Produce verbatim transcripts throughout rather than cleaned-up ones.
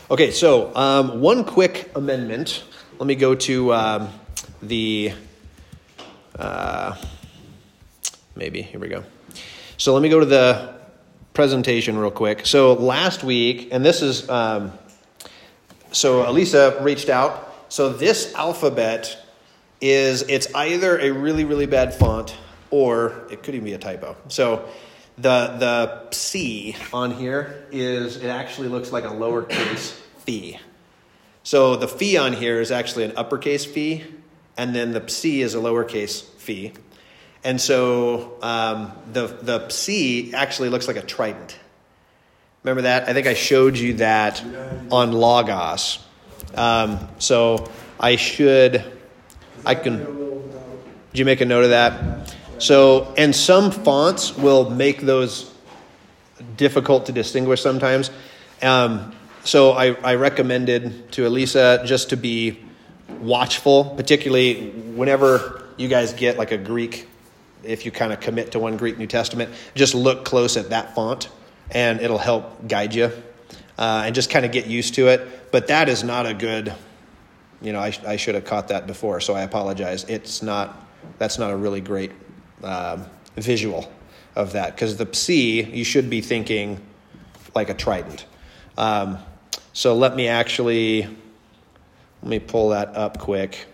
Okay, so um, one quick amendment. Let me go to um, the, uh, maybe, here we go. So let me go to the presentation real quick. So last week, and this is, um, so Elisa reached out. So this alphabet is, it's either a really, really bad font or it could even be a typo. So the the C on here is, it actually looks like a lowercase phi. So the phi on here is actually an uppercase phi, and then the C is a lowercase phi. And so um, the the C actually looks like a trident. Remember that? I think I showed you that on Logos. Um, so I should, I can, did you make a note of that? So, and some fonts will make those difficult to distinguish sometimes. Um, so I, I recommended to Elisa just to be watchful, particularly whenever you guys get like a Greek, if you kind of commit to one Greek New Testament, just look close at that font and it'll help guide you uh, and just kind of get used to it. But that is not a good, you know, I, I should have caught that before, so I apologize. It's not, that's not a really great Um, visual of that, because the C, you should be thinking like a trident. Um, so let me actually, let me pull that up quick.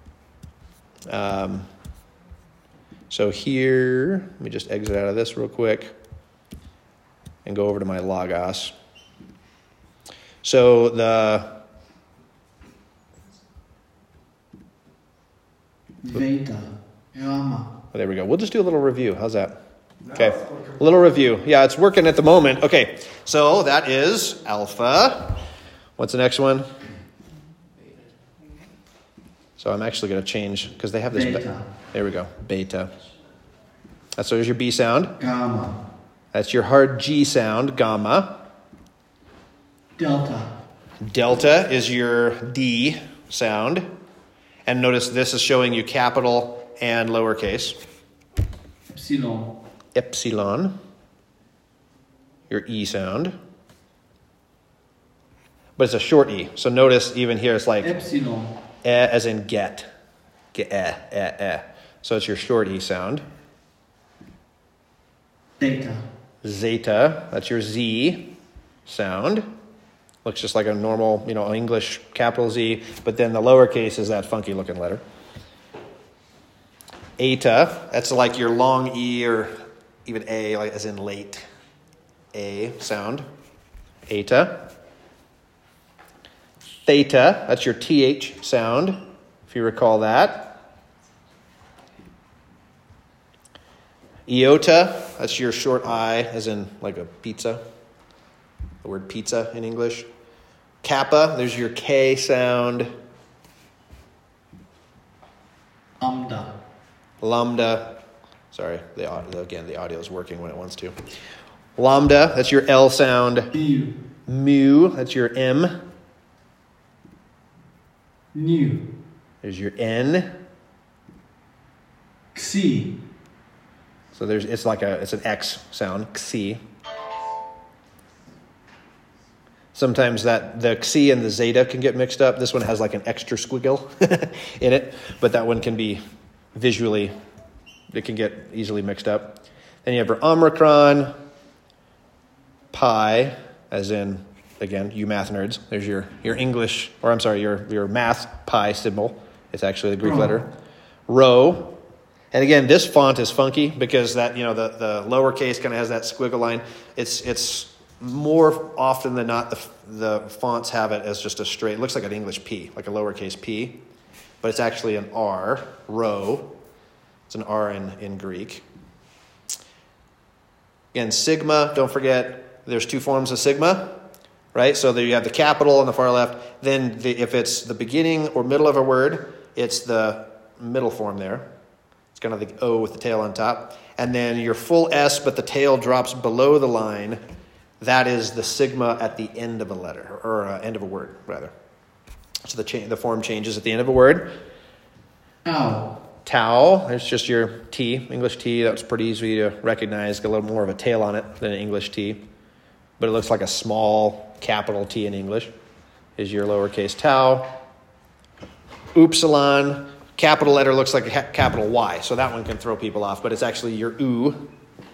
Um, so here, let me just exit out of this real quick and go over to my Logos. So the Veta, Gamma. Oh, there we go. We'll just do a little review. How's that? Okay. A little review. Yeah, it's working at the moment. Okay. So that is alpha. What's the next one? So I'm actually going to change because they have this. Beta. Be- there we go. Beta. That's so there's your B sound. Gamma. That's your hard G sound. Gamma. Delta. Delta is your D sound. And notice this is showing you capital and lowercase. Epsilon. Epsilon. Your E sound. But it's a short E. So notice even here it's like Epsilon. eh, as in get. Get eh, eh, eh. So it's your short E sound. Theta. Zeta. That's your Z sound. Looks just like a normal, you know, English capital Z. But then the lowercase is that funky looking letter. Eta, that's like your long E or even A, like as in late A sound. Eta. Theta, that's your T H sound, if you recall that. Iota, that's your short I, as in like a pizza. The word pizza in English. Kappa, there's your K sound. Lambda. Lambda, sorry, the audio, again, the audio is working when it wants to. Lambda, that's your L sound. Mu. Mu, that's your M. Nu. There's your N. Xi. So there's, it's like a, it's an X sound, Xi. Sometimes that the Xi and the Zeta can get mixed up. This one has like an extra squiggle in it, but that one can be visually, it can get easily mixed up. Then you have your Omicron, Pi, as in, again, you math nerds. There's your, your English, or I'm sorry, your, your math pi symbol. It's actually the Greek Rho. letter. Rho. And again, this font is funky because that, you know, the, the lowercase kind of has that squiggle line. It's it's more often than not, the the fonts have it as just a straight, it looks like an English P, like a lowercase P. But it's actually an R, rho. It's an R in, in Greek. Again, sigma, don't forget, there's two forms of sigma, right? So there you have the capital on the far left. Then the, if it's the beginning or middle of a word, it's the middle form there. It's kind of the O with the tail on top. And then your full S, but the tail drops below the line. That is the sigma at the end of a letter, or uh, end of a word, rather. So the cha- the form changes at the end of a word. Ow. Tau, it's just your T, English T. That's pretty easy to recognize. Got a little more of a tail on it than an English T. But it looks like a small capital T in English. is your lowercase tau. Upsilon, capital letter looks like a ca- capital Y, so that one can throw people off, but it's actually your U.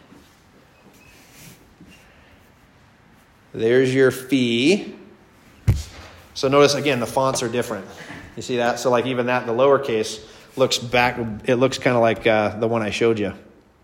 There's your phi. So notice, again, the fonts are different. You see that? So like even that in the lowercase looks back, it looks kind of like uh, the one I showed you.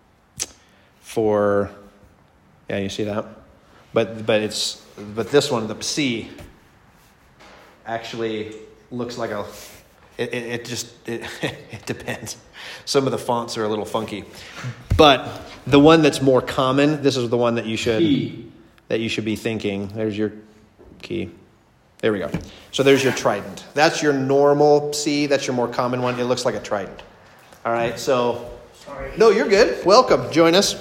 For, yeah, you see that? But but it's but this one, the C, actually looks like a, it, it, it just, it, it depends. Some of the fonts are a little funky. But the one that's more common, this is the one that you should, Key. that you should be thinking. There's your key. There we go. So there's your trident. That's your normal C. That's your more common one. It looks like a trident. All right, so. Sorry. No, you're good. Welcome. Join us.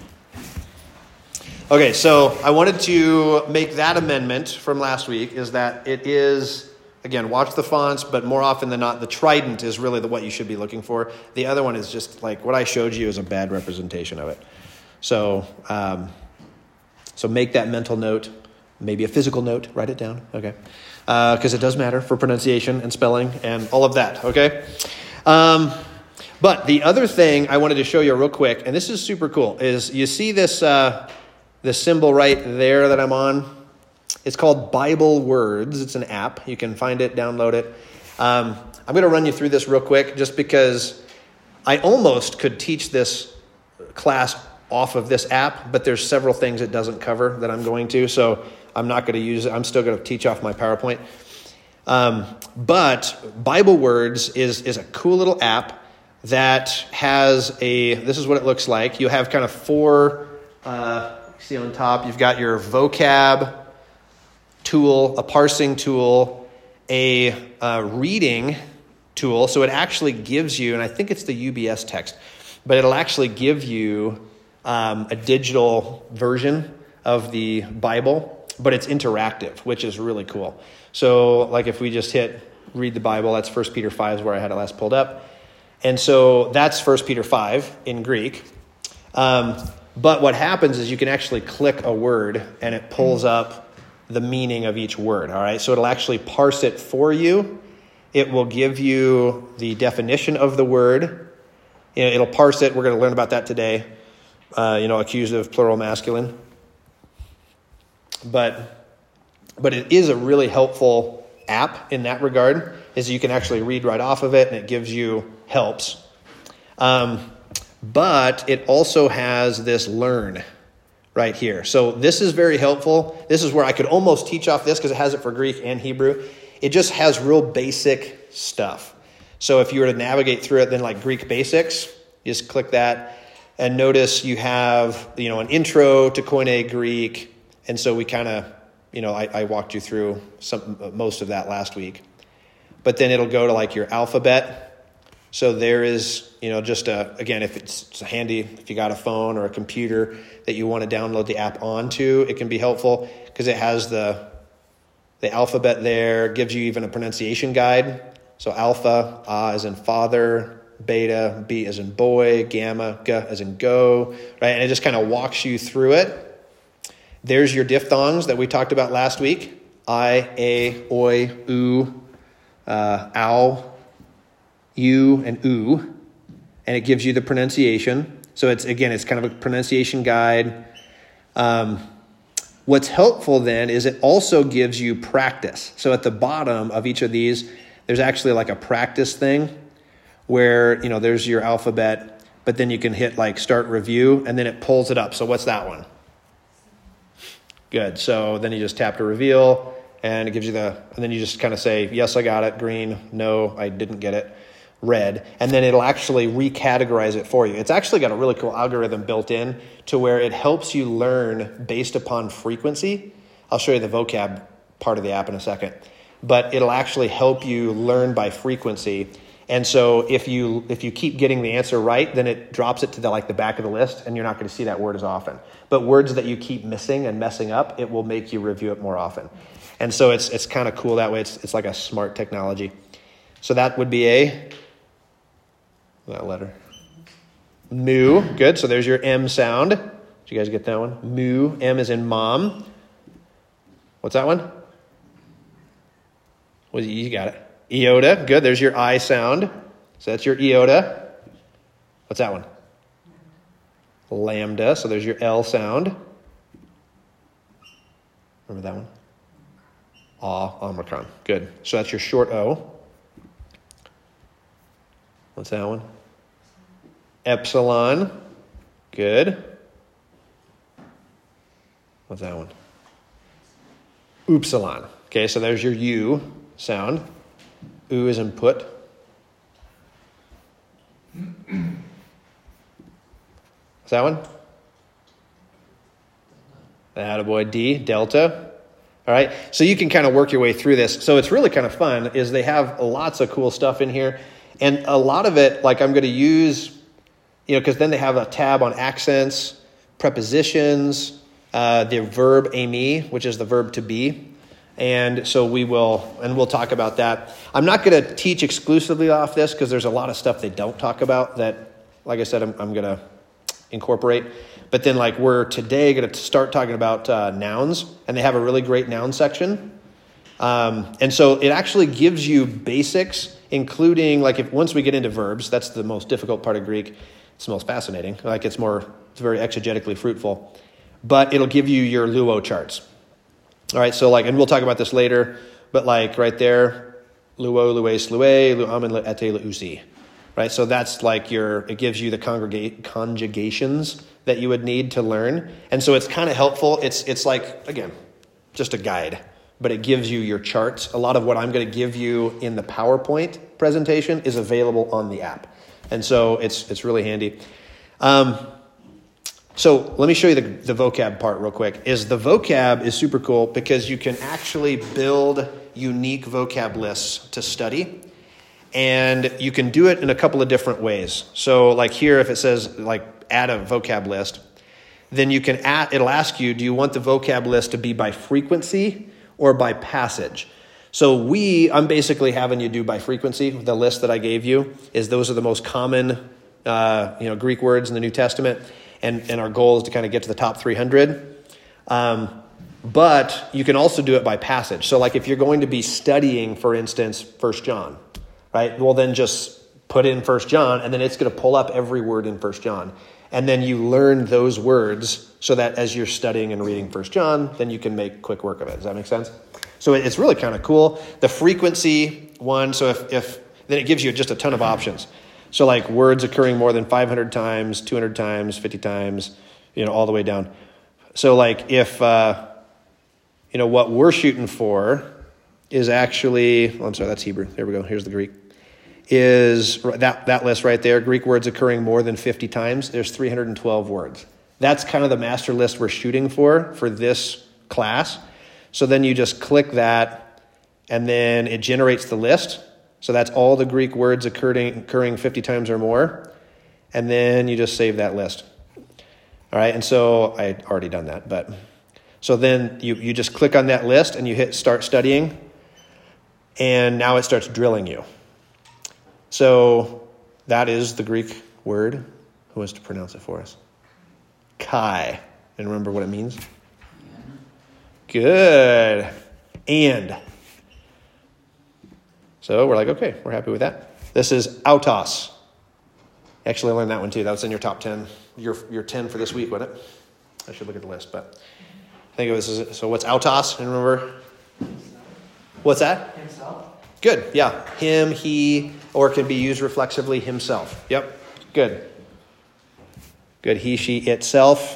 Okay, so I wanted to make that amendment from last week, is that it is, again, watch the fonts, but more often than not, the trident is really the what you should be looking for. The other one is just like what I showed you is a bad representation of it. So, um, so make that mental note, maybe a physical note, write it down, okay? Because uh, it does matter for pronunciation and spelling and all of that, okay? Um, but the other thing I wanted to show you real quick, and this is super cool, is you see this... Uh, The symbol right there that I'm on, it's called Bible Words. It's an app. You can find it, download it. Um, I'm going to run you through this real quick just because I almost could teach this class off of this app, but there's several things it doesn't cover that I'm going to, so I'm not going to use it. I'm still going to teach off my PowerPoint. Um, but Bible Words is, is a cool little app that has a, this is what it looks like. You have kind of four... Uh, See on top, you've got your vocab tool, a parsing tool, a uh, reading tool. So it actually gives you, and I think it's the U B S text, but it'll actually give you um, a digital version of the Bible, but it's interactive, which is really cool. So like if we just hit read the Bible, that's First Peter five is where I had it last pulled up. And so that's First Peter five in Greek. Um, But what happens is you can actually click a word and it pulls up the meaning of each word, all right? So it'll actually parse it for you. It will give you the definition of the word. It'll parse it. We're going to learn about that today. Uh, you know, accusative, plural, masculine. But but it is a really helpful app in that regard, is you can actually read right off of it and it gives you helps. Um But it also has this learn right here. So this is very helpful. This is where I could almost teach off this because it has it for Greek and Hebrew. It just has real basic stuff. So if you were to navigate through it, then like Greek basics, you just click that. And notice you have, you know, an intro to Koine Greek. And so we kind of, you know, I, I walked you through some most of that last week. But then it'll go to like your alphabet. So there is, you know, just a, again, if it's, it's handy, if you got a phone or a computer that you want to download the app onto, it can be helpful because it has the the alphabet there, gives you even a pronunciation guide. So alpha, A as in father, beta, B as in boy, gamma, G as in go, right? And it just kind of walks you through it. There's your diphthongs that we talked about last week. I, A, oi, oo, uh, ow, U and oo, and it gives you the pronunciation. So it's, again, it's kind of a pronunciation guide. Um, what's helpful then is it also gives you practice. So at the bottom of each of these, there's actually like a practice thing where, you know, there's your alphabet, but then you can hit like start review and then it pulls it up. So what's that one? Good. So then you just tap to reveal and it gives you the, and then you just kind of say, yes, I got it. Green. No, I didn't get it. Red, and then it'll actually recategorize it for you. It's actually got a really cool algorithm built in to where it helps you learn based upon frequency. I'll show you the vocab part of the app in a second, but it'll actually help you learn by frequency. And so if you if you keep getting the answer right, then it drops it to the like the back of the list, and you're not going to see that word as often. But words that you keep missing and messing up, it will make you review it more often. And so it's it's kind of cool that way. It's it's like a smart technology. So that would be a that letter. Mu. Good. So there's your M sound. Did you guys get that one? Mu. M is in mom. What's that one? Well, you got it. Iota. Good. There's your I sound. So that's your iota. What's that one? Lambda. So there's your L sound. Remember that one? Ah, omicron. Good. So that's your short O. What's that one? Epsilon. Good. What's that one? Upsilon. Okay, so there's your U sound. U is in put. What's that one? Attaboy, D, delta. All right, so you can kind of work your way through this. So it's really kind of fun is they have lots of cool stuff in here. And a lot of it, like I'm going to use, you know, because then they have a tab on accents, prepositions, uh, the verb aimee, which is the verb to be. And so we will, and we'll talk about that. I'm not going to teach exclusively off this because there's a lot of stuff they don't talk about that, like I said, I'm, I'm going to incorporate. But then like we're today going to start talking about uh, nouns, and they have a really great noun section. Um, and so it actually gives you basics, including like if once we get into verbs, that's the most difficult part of Greek. It's the most fascinating. Like it's more, it's very exegetically fruitful. But it'll give you your luo charts. All right, so like, and we'll talk about this later, but like right there, luo, lues, lue, luamen, ete, leusi. Right, so that's like your, it gives you the congregate, conjugations that you would need to learn. And so it's kind of helpful. It's it's like, again, just a guide, but it gives you your charts. A lot of what I'm going to give you in the PowerPoint presentation is available on the app. And so it's it's really handy. Um, so let me show you the, the vocab part real quick. Is the vocab is super cool because you can actually build unique vocab lists to study. And you can do it in a couple of different ways. So like here, if it says like add a vocab list, then you can add, it'll ask you, do you want the vocab list to be by frequency or by passage? So we, I'm basically having you do by frequency. The list that I gave you is those are the most common, uh, you know, Greek words in the New Testament. And, and our goal is to kind of get to the top three hundred. Um, but you can also do it by passage. So like if you're going to be studying, for instance, First John, right? Well, then just put in First John, and then it's going to pull up every word in First John. And then you learn those words so that as you're studying and reading First John, then you can make quick work of it. Does that make sense? So it's really kind of cool. The frequency one, so if, if then it gives you just a ton of options. So like words occurring more than five hundred times, two hundred times, fifty times, you know, all the way down. So like if, uh, you know, what we're shooting for is actually, oh, I'm sorry, that's Hebrew. There we go. Here's the Greek. Is that, that list right there, Greek words occurring more than fifty times, there's three hundred twelve words. That's kind of the master list we're shooting for, for this class. So then you just click that, and then it generates the list. So that's all the Greek words occurring, occurring fifty times or more. And then you just save that list. All right, and so I had already done that. but So then you, you just click on that list, and you hit start studying. And now it starts drilling you. So that is the Greek word. Who wants to pronounce it for us? Kai. And remember what it means? Good. And. So we're like, okay, we're happy with that. This is autos. Actually, I learned that one too. That was in your top ten. Your, your ten for this week, wasn't it? I should look at the list, but I think it was, so what's autos? And remember? What's that? Himself. Good, yeah. Him, he, or it can be used reflexively, himself. Yep, good. Good, he, she, itself.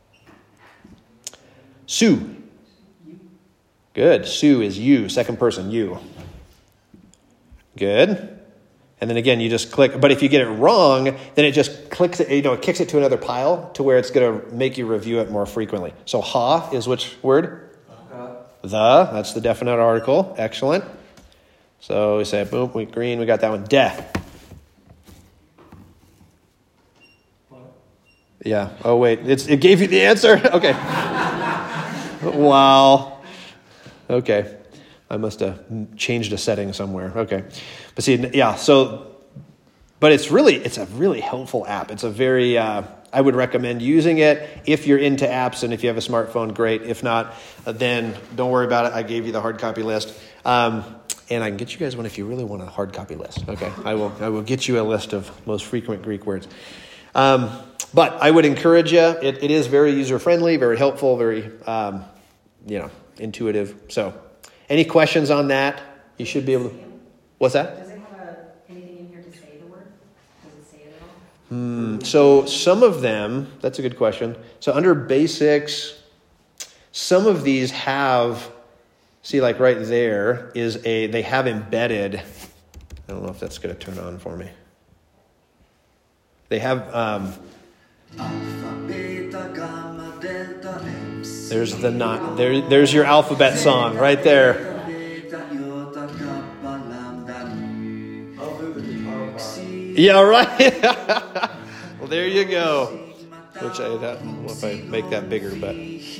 Sue. Good, Sue is you, second person, you. Good. And then again, you just click, but if you get it wrong, then it just clicks it, you know, it kicks it to another pile to where it's going to make you review it more frequently. So ha is which word? Uh, the, that's the definite article. Excellent. So we say, boom, we green, we got that one. De. Yeah. Oh, wait. It's, it gave you the answer? Okay. Wow. Okay. I must have changed a setting somewhere. Okay. But see, yeah, so, but it's really, it's a really helpful app. It's a very, uh, I would recommend using it if you're into apps, and if you have a smartphone, great. If not, then don't worry about it. I gave you the hard copy list. Um, And I can get you guys one if you really want a hard copy list. Okay, I will I will get you a list of most frequent Greek words. Um, but I would encourage you. It, it is very user-friendly, very helpful, very, um, you know, intuitive. So any questions on that? You should be able to... What's that? Does it have a, anything in here to say the word? Does it say it at all? Hmm, so some of them, that's a good question. So under basics, some of these have... See, like right there is a, they have embedded, I don't know if that's going to turn on for me. They have, um, there's the not, there, there's your alphabet song right there. Yeah, right. Well, there you go. Which I, I don't know if I make that bigger, but.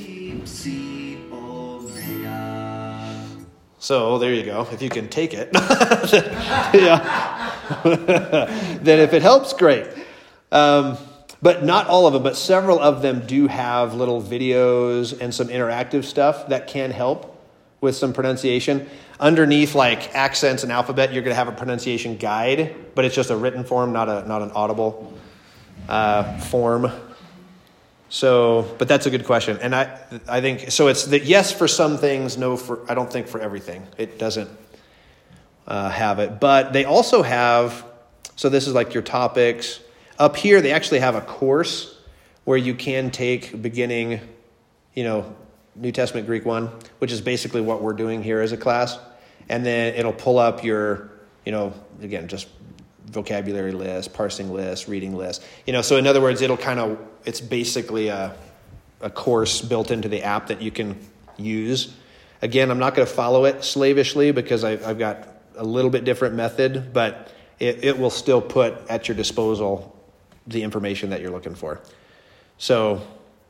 So there you go. If you can take it, yeah. Then if it helps, great. Um, but not all of them, but several of them do have little videos and some interactive stuff that can help with some pronunciation. Underneath, like accents and alphabet, you're going to have a pronunciation guide, but it's just a written form, not a not an audible uh, form. So, but that's a good question. And I I think, so it's the yes for some things, no for, I don't think for everything. It doesn't uh, have it. But they also have, so this is like your topics. Up here, they actually have a course where you can take beginning, you know, New Testament Greek one, which is basically what we're doing here as a class. And then it'll pull up your, you know, again, just vocabulary list, parsing list, reading list. You know, so in other words, it'll kind of, it's basically a, a course built into the app that you can use. Again, I'm not going to follow it slavishly because I, I've got a little bit different method, but it, it will still put at your disposal the information that you're looking for. So,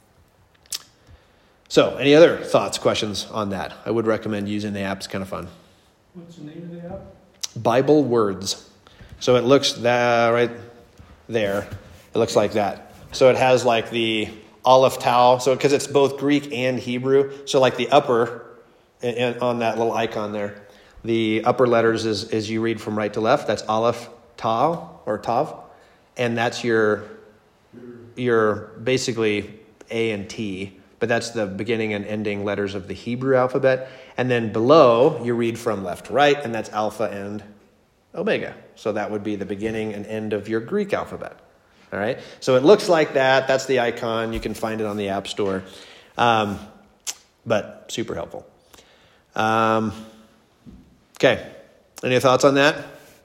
so any other thoughts, questions on that? I would recommend using the app. It's kind of fun. What's the name of the app? Bible Words. So it looks that right there. It looks like that. So it has like the Aleph Tau. So because it's both Greek and Hebrew. So like the upper and, and on that little icon there, the upper letters is, is you read from right to left. That's Aleph Tau or Tav. And that's your, your basically A and T. But that's the beginning and ending letters of the Hebrew alphabet. And then below, you read from left to right, and that's Alpha and Omega. So that would be the beginning and end of your Greek alphabet. All right? So it looks like that. That's the icon. You can find it on the App Store. Um, but super helpful. Um, okay. Any thoughts on that?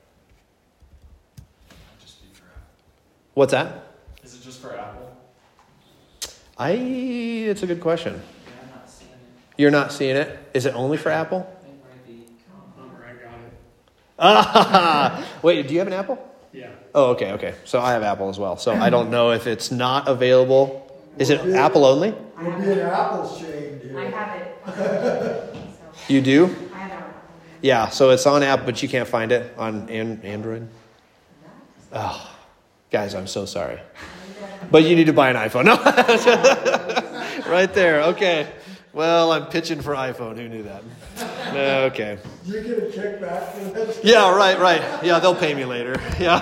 What's that? Is it just for Apple? I. It's a good question. Yeah, I'm not seeing it. You're not seeing it? Is it only for Apple? It might be. Number, I got it. Ah, wait, do you have an Apple? Yeah. Oh, okay, okay. So I have Apple as well. So I don't know if it's not available. Is it Apple only? I We'll have be an it. Apple shade here. I have it. So, You do? I have it. Yeah, so it's on app, but you can't find it on an- Android. Oh, guys, I'm so sorry. But you need to buy an iPhone. No. Right there. Okay. Well, I'm pitching for iPhone. Who knew that? Okay. Do you get a kickback for this? Yeah, right, right. Yeah, they'll pay me later. Yeah.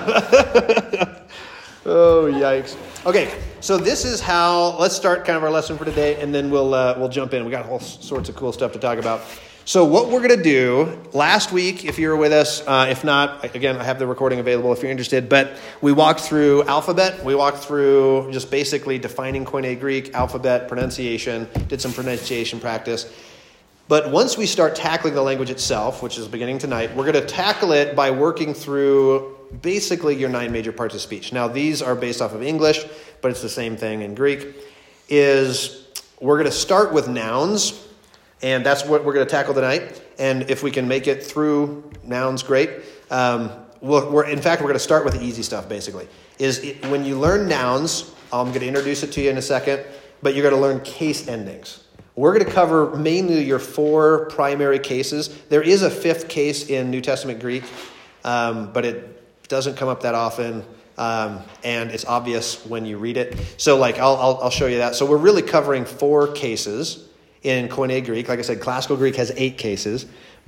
Oh, yikes. Okay, so this is how, let's start kind of our lesson for today, and then we'll uh, we'll jump in. We got all sorts of cool stuff to talk about. So what we're going to do, last week, if you were with us, uh, if not, again, I have the recording available if you're interested, but we walked through alphabet. We walked through just basically defining Koine Greek, alphabet, pronunciation, did some pronunciation practice. But once we start tackling the language itself, which is beginning tonight, we're going to tackle it by working through basically your nine major parts of speech. Now, these are based off of English, but it's the same thing in Greek, is we're going to start with nouns. And that's what we're going to tackle tonight. And if we can make it through nouns, great. Um, we'll, we're, in fact, we're going to start with the easy stuff, basically. Is it, when you learn nouns, I'm going to introduce it to you in a second, but you're going to learn case endings. We're going to cover mainly your four primary cases. There is a fifth case in New Testament Greek, um, but it doesn't come up that often. Um, and it's obvious when you read it. So like, I'll, I'll, I'll show you that. So we're really covering four cases in Koine Greek. Like I said, classical Greek has eight cases,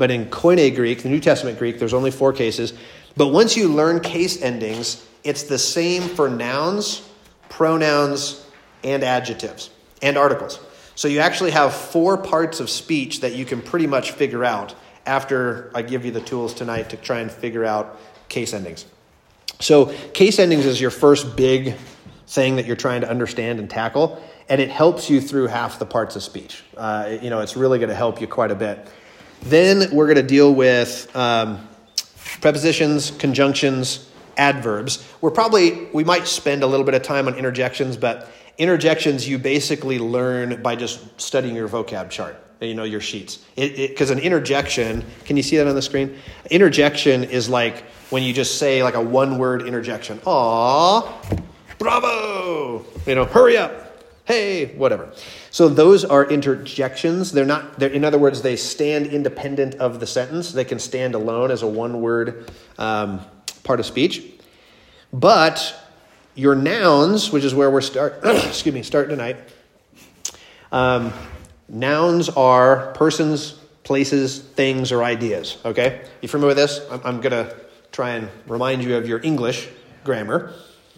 But in Koine Greek, the New Testament Greek, there's only four cases. But once you learn case endings, it's the same for nouns, pronouns, and adjectives, and articles. So you actually have four parts of speech that you can pretty much figure out after I give you the tools tonight to try and figure out case endings. So case endings is your first big thing that you're trying to understand and tackle, and it helps you through half the parts of speech. Uh, you know, it's really going to help you quite a bit. Then we're going to deal with um, prepositions, conjunctions, adverbs. We're probably, we might spend a little bit of time on interjections, but interjections you basically learn by just studying your vocab chart, you know, your sheets. Because an interjection, can you see that on the screen? Interjection is like when you just say like a one-word interjection. Aw, bravo, you know, hurry up, hey, whatever. So those are interjections. They're not, they're, in other words, they stand independent of the sentence. They can stand alone as a one-word um, part of speech. But your nouns, which is where we're start, excuse me, starting tonight. Um, nouns are persons, places, things, or ideas. Okay, you familiar with this? I'm, I'm going to try and remind you of your English grammar.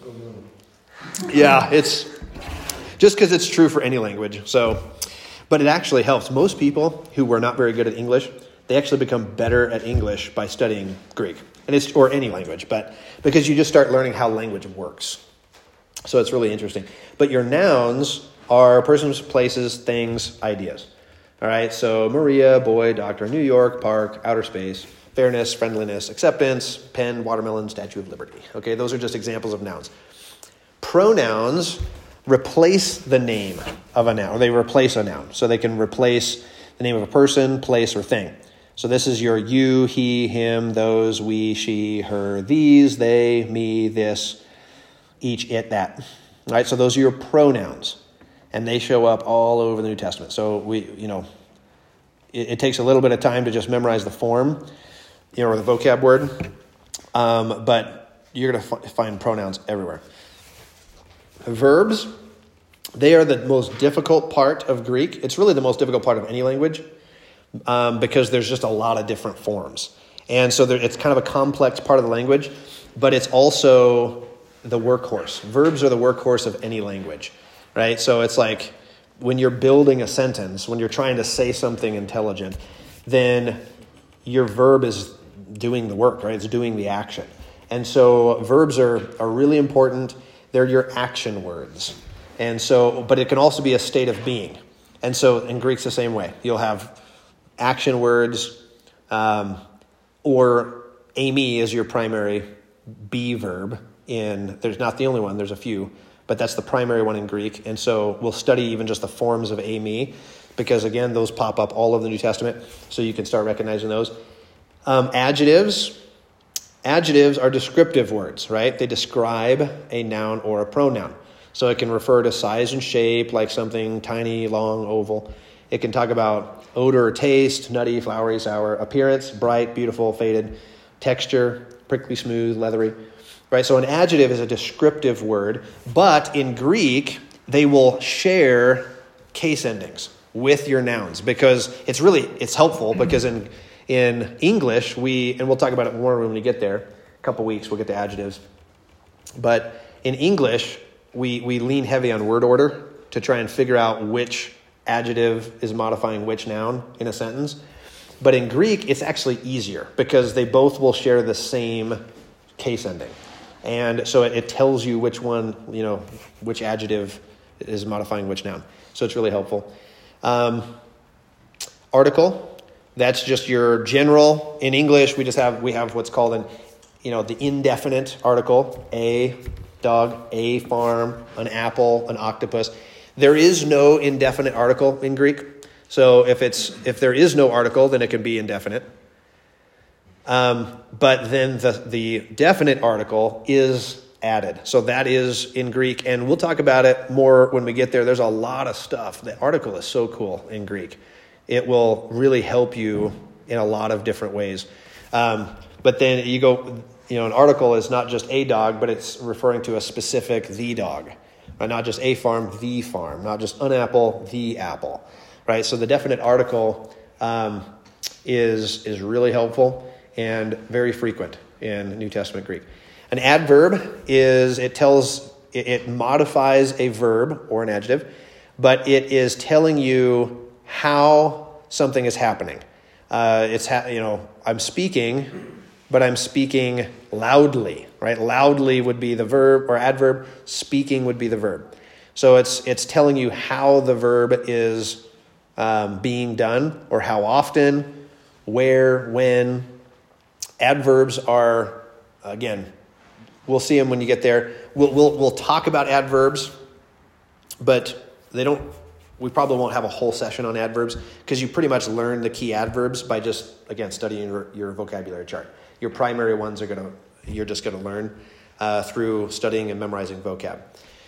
Yeah, it's just because it's true for any language. So, but it actually helps. Most people who were not very good at English, they actually become better at English by studying Greek, and it's or any language, but because you just start learning how language works. So it's really interesting. But your nouns are persons, places, things, ideas. All right. So Maria, boy, doctor, New York, park, outer space, fairness, friendliness, acceptance, pen, watermelon, Statue of Liberty. Okay. Those are just examples of nouns. Pronouns replace the name of a noun, or they replace a noun. So they can replace the name of a person, place, or thing. So this is your you, he, him, those, we, she, her, these, they, me, this, each, it, that. All right, so those are your pronouns, and they show up all over the New Testament. So we, you know, it, it takes a little bit of time to just memorize the form, you know, or the vocab word, um, but you're going to f- find pronouns everywhere. Verbs, they are the most difficult part of Greek. It's really the most difficult part of any language um, because there's just a lot of different forms. And so there, it's kind of a complex part of the language, but it's also the workhorse. Verbs are the workhorse of any language, right? So it's like when you're building a sentence, when you're trying to say something intelligent, then your verb is doing the work, right? It's doing the action. And so verbs are, are really important. They're your action words. And so, but it can also be a state of being. And so in Greek's the same way. You'll have action words, um, or eimi is your primary be verb. In there's not the only one, there's a few, but that's the primary one in Greek. And so we'll study even just the forms of eimi, because again, those pop up all over the New Testament, so you can start recognizing those. Um, adjectives. Adjectives are descriptive words, right? They describe a noun or a pronoun. So it can refer to size and shape, like something tiny, long, oval. It can talk about odor or taste, nutty, flowery, sour. Appearance, bright, beautiful, faded. Texture, prickly, smooth, leathery. Right? So an adjective is a descriptive word, but in Greek, they will share case endings with your nouns because it's really, it's helpful because in In English, we, and we'll talk about it more when we get there, a couple weeks, we'll get to adjectives. But in English, we, we lean heavy on word order to try and figure out which adjective is modifying which noun in a sentence. But in Greek, it's actually easier because they both will share the same case ending. And so it, it tells you which one, you know, which adjective is modifying which noun. So it's really helpful. Um, article. That's just your general. In English, we just have we have what's called an, you know, the indefinite article. A dog, a farm, an apple, an octopus. There is no indefinite article in Greek. So if it's if there is no article, then it can be indefinite. Um, but then the the definite article is added. So that is in Greek, and we'll talk about it more when we get there. There's a lot of stuff. The article is so cool in Greek. It will really help you in a lot of different ways. Um, but then you go, you know, an article is not just a dog, but it's referring to a specific the dog. Right? Not just a farm, the farm. Not just an apple, the apple. Right? So the definite article um, is, is really helpful and very frequent in New Testament Greek. An adverb is, it tells, it, it modifies a verb or an adjective, but it is telling you how something is happening. Uh, it's, ha- you know, I'm speaking, but I'm speaking loudly, right? Loudly would be the verb or adverb. Speaking would be the verb. So it's it's telling you how the verb is um, being done, or how often, where, when. Adverbs are, again, we'll see them when you get there. We'll we'll we'll talk about adverbs, but they don't. We probably won't have a whole session on adverbs because you pretty much learn the key adverbs by just, again, studying your, your vocabulary chart. Your primary ones are gonna you're just gonna learn uh, through studying and memorizing vocab.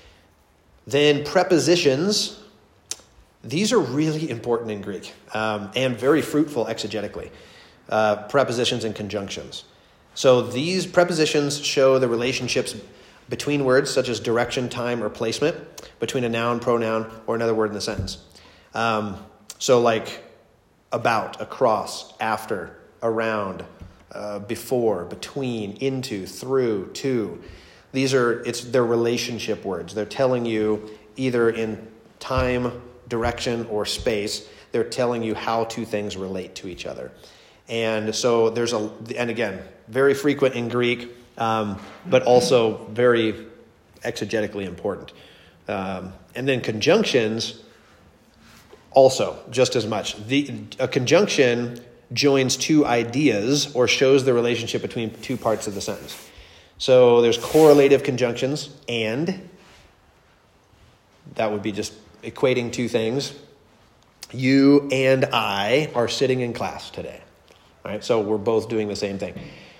Then prepositions, these are really important in Greek um, and very fruitful exegetically. Uh, prepositions and conjunctions. So these prepositions show the relationships between words such as direction, time, or placement, between a noun, pronoun, or another word in the sentence. Um, so like about, across, after, around, uh, before, between, into, through, to. These are, it's their relationship words. They're telling you either in time, direction, or space, they're telling you how two things relate to each other. And so there's a, and again, very frequent in Greek, um, but also very exegetically important. Um, and then conjunctions, also just as much. The a conjunction joins two ideas or shows the relationship between two parts of the sentence. So there's correlative conjunctions, and that would be just equating two things. You and I are sitting in class today. Right? So we're both doing the same thing.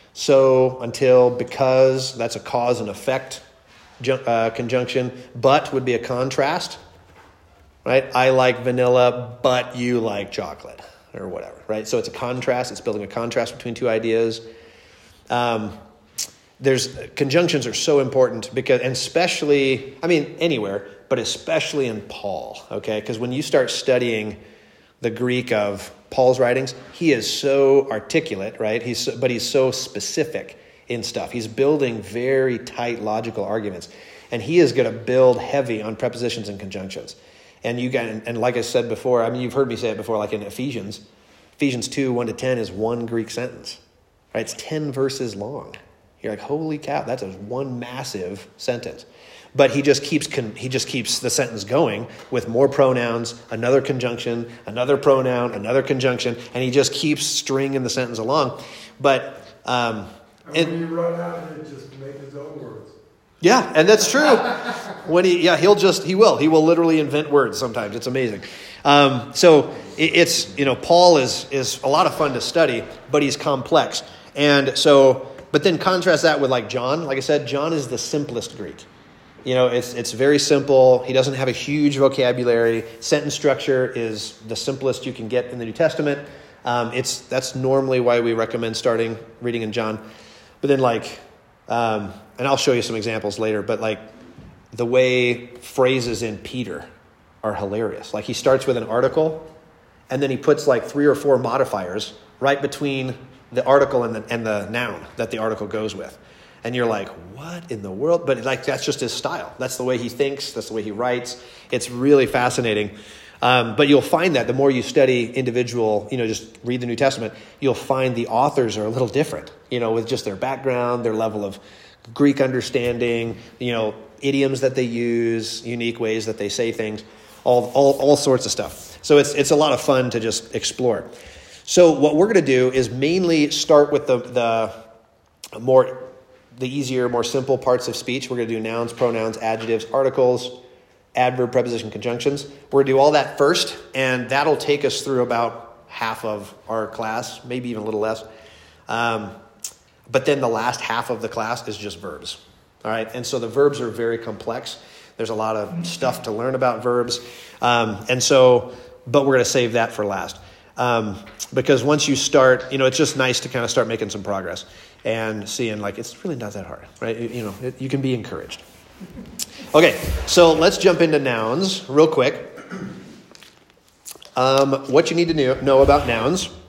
So, until, because, that's a cause and effect uh, conjunction. But would be a contrast. Right? I like vanilla, but you like chocolate. Or whatever. Right? So it's a contrast. It's building a contrast between two ideas. Um, there's conjunctions are so important because, and especially, I mean, anywhere, but especially in Paul. Okay? Because when you start studying the Greek of Paul's writings, he is so articulate, right? He's so, but he's so specific in stuff. He's building very tight logical arguments, and he is going to build heavy on prepositions and conjunctions. And you got, and like I said before, I mean, you've heard me say it before, like in Ephesians, Ephesians two, one to ten is one Greek sentence, right? It's ten verses long. You're like, holy cow, that's a one massive sentence. But he just keeps con- he just keeps the sentence going with more pronouns, another conjunction, another pronoun, another conjunction, and he just keeps stringing the sentence along. But um, and when you run out of it, just make his own words. Yeah, and that's true. When he yeah he'll just he will he will literally invent words sometimes. It's amazing. Um, so it, it's you know Paul is is a lot of fun to study, but he's complex, and so but then contrast that with like John. Like I said, John is the simplest Greek. You know, it's it's very simple. He doesn't have a huge vocabulary. Sentence structure is the simplest you can get in the New Testament. Um, it's that's normally why we recommend starting reading in John. But then like, um, and I'll show you some examples later, but like the way phrases in Peter are hilarious. Like he starts with an article, and then he puts like three or four modifiers right between the article and the, and the noun that the article goes with. And you're like, what in the world? But like that's just his style. That's the way he thinks. That's the way he writes. It's really fascinating. Um, but you'll find that the more you study individual, you know, just read the New Testament, you'll find the authors are a little different, you know, with just their background, their level of Greek understanding, you know, idioms that they use, unique ways that they say things, all all, all sorts of stuff. So it's it's a lot of fun to just explore. So what we're going to do is mainly start with the the more... the easier, more simple parts of speech. We're going to do nouns, pronouns, adjectives, articles, adverb, preposition, conjunctions. We're going to do all that first, and that'll take us through about half of our class, maybe even a little less. Um, but then the last half of the class is just verbs. All right, and so the verbs are very complex. There's a lot of stuff to learn about verbs. Um, and so, but we're going to save that for last. Um, because once you start, you know, it's just nice to kind of start making some progress and seeing like, it's really not that hard, right? You, you know, it, you can be encouraged. Okay, so let's jump into nouns real quick. Um, what you need to know, know about nouns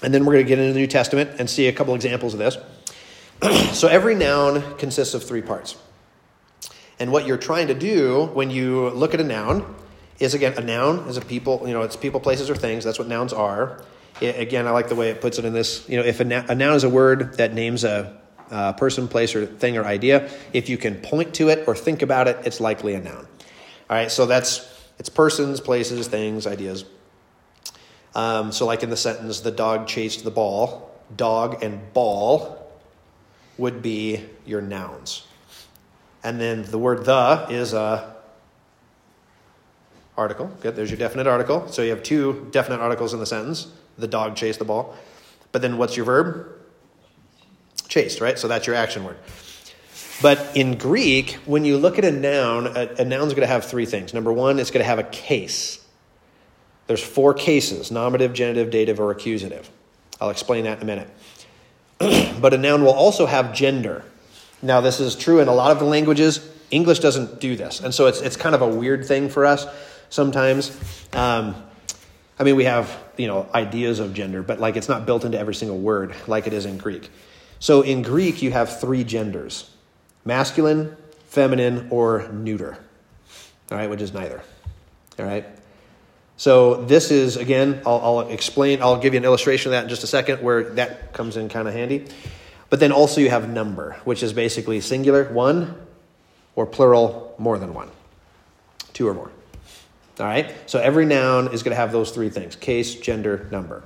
And then we're going to get into the New Testament and see a couple examples of this. So every noun consists of three parts. And what you're trying to do when you look at a noun is, again, a noun is a people, you know, it's people, places, or things. That's what nouns are. It, again, I like the way it puts it in this. You know, if a, na- a noun is a word that names a, a person, place, or thing or idea, if you can point to it or think about it, it's likely a noun. All right, so that's, it's persons, places, things, ideas. Um, so like in the sentence, the dog chased the ball, dog and ball would be your nouns. And then the word the is a article. Good, there's your definite article. So you have two definite articles in the sentence. The dog chased the ball. But then what's your verb? Chased, right? So that's your action word. But in Greek, when you look at a noun, a, a noun's going to have three things. Number one, it's going to have a case. There's four cases: nominative, genitive, dative, or accusative. I'll explain that in a minute. But a noun will also have gender. Now, this is true in a lot of the languages. English doesn't do this. And so it's it's kind of a weird thing for us sometimes. Um, I mean, we have, you know, ideas of gender, but like it's not built into every single word like it is in Greek. So in Greek, you have three genders: masculine, feminine, or neuter. All right, which is neither. All right. So this is, again, I'll, I'll explain, I'll give you an illustration of that in just a second where that comes in kind of handy. But then also you have number, which is basically singular, one, or plural, more than one, two or more. All right? So every noun is going to have those three things: case, gender, number.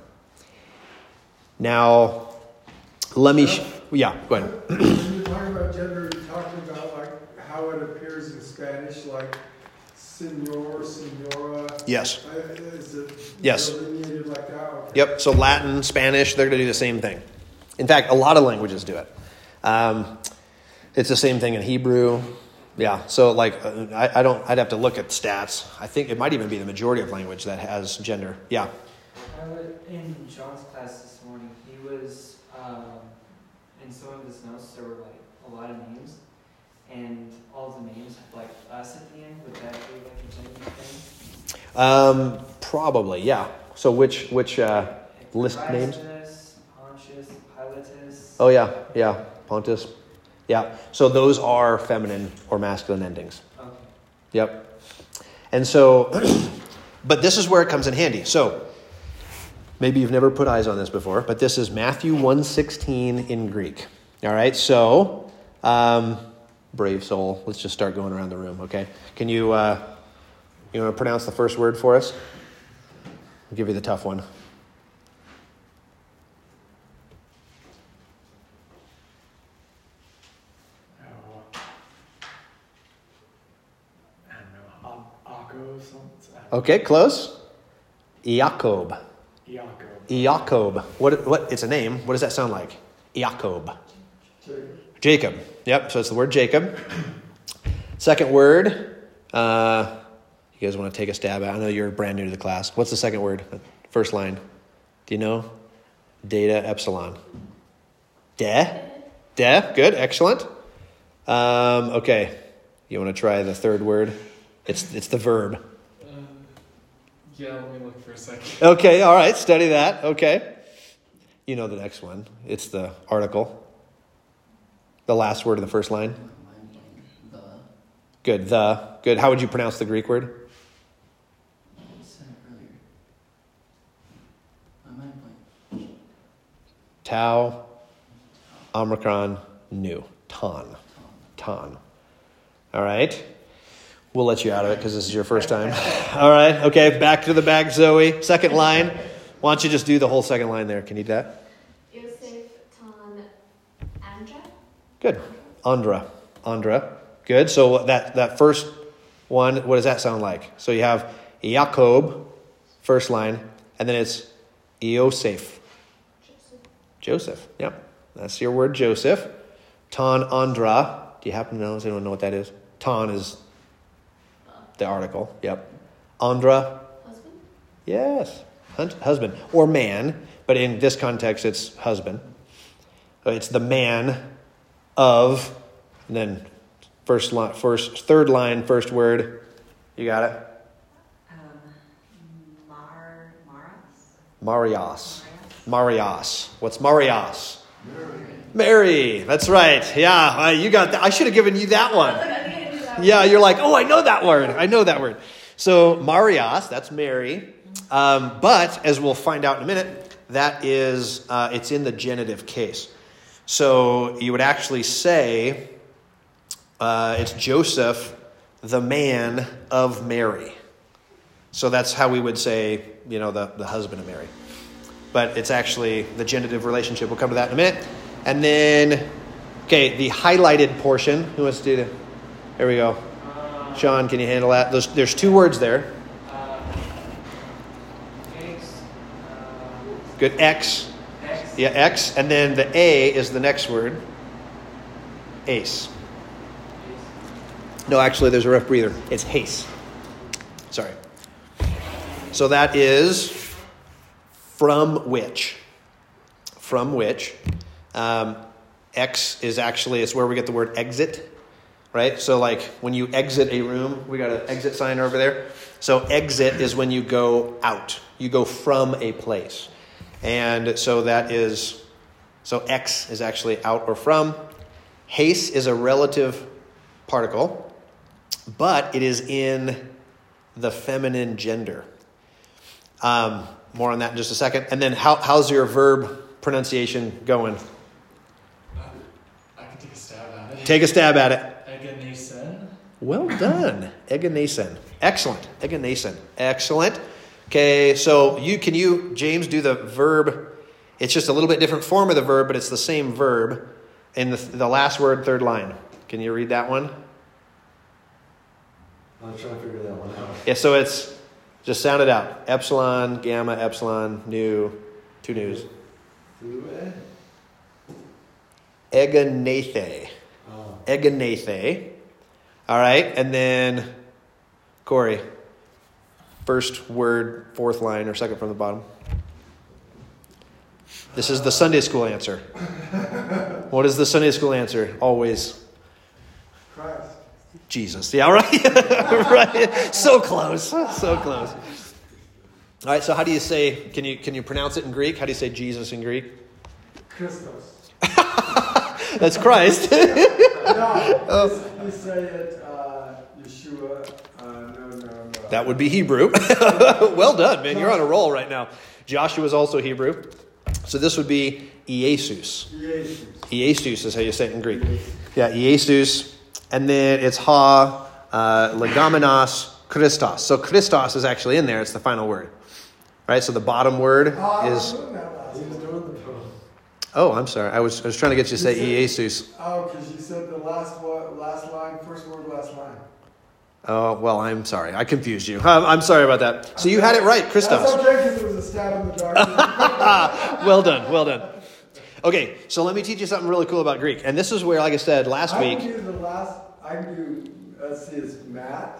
Now, let me, sh- yeah, go ahead. When you're talking about gender, you're talking about like how it appears in Spanish, like senor, senora. Yes. Uh, Is it Yes. delineated like that? Okay. Yep. So Latin, Spanish, they're going to do the same thing. In fact, a lot of languages do it. Um, it's the same thing in Hebrew. Yeah. So like, uh, I, I don't, I'd have to look at stats. I think it might even be the majority of language that has gender. Yeah. I was in John's class this morning. He was um, in some of his notes. There were like a lot of names, and all the names had like us at the end. Would that be like a gender thing? Um, probably. Yeah. So which, which, uh, list names? Pontius, Pilatus. Oh yeah. Yeah. Pontus. Yeah. So those are feminine or masculine endings. Okay. Yep. And so, but this is where it comes in handy. So maybe you've never put eyes on this before, but this is Matthew one sixteen in Greek. All right. So, um, brave soul, let's just start going around the room. Okay. Can you, uh, you want to pronounce the first word for us? I'll give you the tough one. Oh, I don't know. Akko, something. Okay. Close. Iakob. Iakob. Iakob. What, what, it's a name. What does that sound like? Iakob. Jacob. Jacob. Yep. So it's the word Jacob. Second word. Uh, you guys want to take a stab at? I know you're brand new to the class. What's the second word? First line. Do you know? Data epsilon. De. De. Good. Excellent. Um, okay. You want to try the third word? It's it's the verb. Uh, yeah, let me look for a second. Okay. All right. Study that. Okay. You know the next one. It's the article. The last word of the first line. The. Good. The. Good. How would you pronounce the Greek word? I said it earlier. My mind blank. Tau, Omicron, Nu. Ton. Ton. All right. We'll let you out of it because this is your first time. All right. Okay. Back to the bag, Zoe. Second line. Why don't you just do the whole second line there? Can you do that? Yosef Ton Andra. Good. Andra. Andra. Good. So that, that first one, what does that sound like? So you have Jacob, first line, and then it's Iosef. Joseph. Joseph. Yep. That's your word, Joseph. Ton Andra. Do you happen to know? Does anyone know what that is? Ton is the article. Yep. Andra. Husband. Yes. Hunt, husband. Or man. But in this context, it's husband. It's the man of, and then first line, first, third line, first word. You got it? Um, Mar Maras. Marios. Marias. Marios. What's Marios? Mary. That's right. Yeah, uh, you got that. I should have given you that one. Yeah, you're like, oh, I know that word. I know that word. So Marios, that's Mary. Um, but as we'll find out in a minute, that is, uh, it's in the genitive case. So you would actually say, uh, it's Joseph, the man of Mary. So that's how we would say, you know, the, the husband of Mary. But it's actually the genitive relationship. We'll come to that in a minute. And then, okay, the highlighted portion. Who wants to do that? There we go. Uh, Sean, can you handle that? There's, there's two words there. Uh, X, uh, Good. X. X. Yeah, X. And then the A is the next word. Ace. No, actually, there's a rough breather. It's haste. Sorry. So that is from which. From which. Um, X is actually, it's where we get the word exit, right? So like when you exit a room, we got an exit sign over there. So exit is when you go out. You go from a place. And so that is, so X is actually out or from. Haste is a relative particle, but it is in the feminine gender. Um, more on that in just a second. And then how, how's your verb pronunciation going? I can take a stab at it. Take a stab at it. Eganesen. Well done. Eganesen. Excellent. Eganesen. Excellent. Okay, so you can you, James, do the verb. It's just a little bit different form of the verb, but it's the same verb in the, the last word, third line. Can you read that one? I'm trying to figure that one out. Yeah, so it's, just sound it out. Epsilon, gamma, epsilon, nu, two news. Thue? Eganethe. Oh. Eganethe. All right, and then Corey, first word, fourth line, or second from the bottom. This is the Sunday school answer. What is the Sunday school answer? Always Christ. Jesus. Yeah, right? Right. So close. So close. All right, so how do you say, can you can you pronounce it in Greek? How do you say Jesus in Greek? Christos. That's Christ. No, you, you say it, uh, Yeshua. Uh, no, no, no. That would be Hebrew. Well done, man. You're on a roll right now. Joshua is also Hebrew. So this would be Iesus. Jesus. Iesus is how you say it in Greek. Yeah, Iesus. And then it's ha, uh, legomenos, Christos. So Christos is actually in there. It's the final word. Right? So the bottom word Oh, is... I'm doing that last He was one. doing the poem. Oh, I'm sorry. I was I was trying to get you to say You Iesus. Oh, because you said the last one, last line, first word, last line. Oh, well, I'm sorry. I confused you. I'm, I'm sorry about that. So you had it right, Christos. That's okay, because it was a stab in the dark. Well done. Well done. Okay, so let me teach you something really cool about Greek. And this is where, like I said last I week... can do the last, I can do, let's see, it's Matt.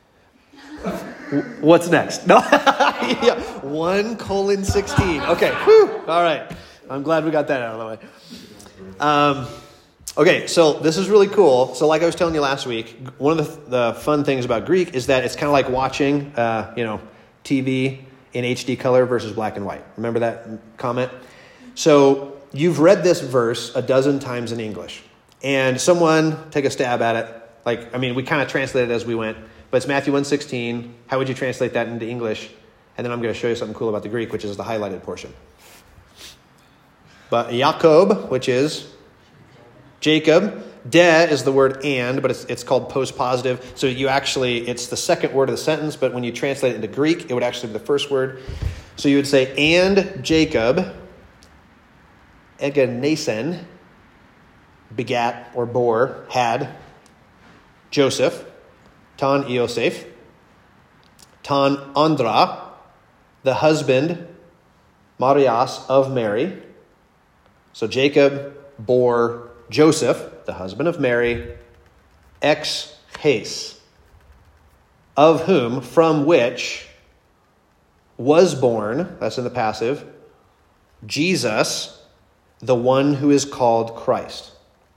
What's next? No, yeah, one colon sixteen. Okay, whew. All right. I'm glad we got that out of the way. Um, okay, so this is really cool. So, like I was telling you last week, one of the, the fun things about Greek is that it's kind of like watching, uh, you know, T V in H D color versus black and white. Remember that comment? So you've read this verse a dozen times in English, and someone take a stab at it. Like, I mean, we kind of translated it as we went. But it's Matthew one sixteen. How would you translate that into English? And then I'm going to show you something cool about the Greek, which is the highlighted portion. But Jacob, which is Jacob. De is the word and, but it's, it's called post-positive. So you actually, it's the second word of the sentence, but when you translate it into Greek, it would actually be the first word. So you would say, and Jacob, Eganesen, begat or bore, had Joseph, Tan Iosef, Tan Andra, the husband, Marias, of Mary. So Jacob bore Joseph, the husband of Mary, ex haes, of whom, from which, was born, that's in the passive, Jesus, the one who is called Christ.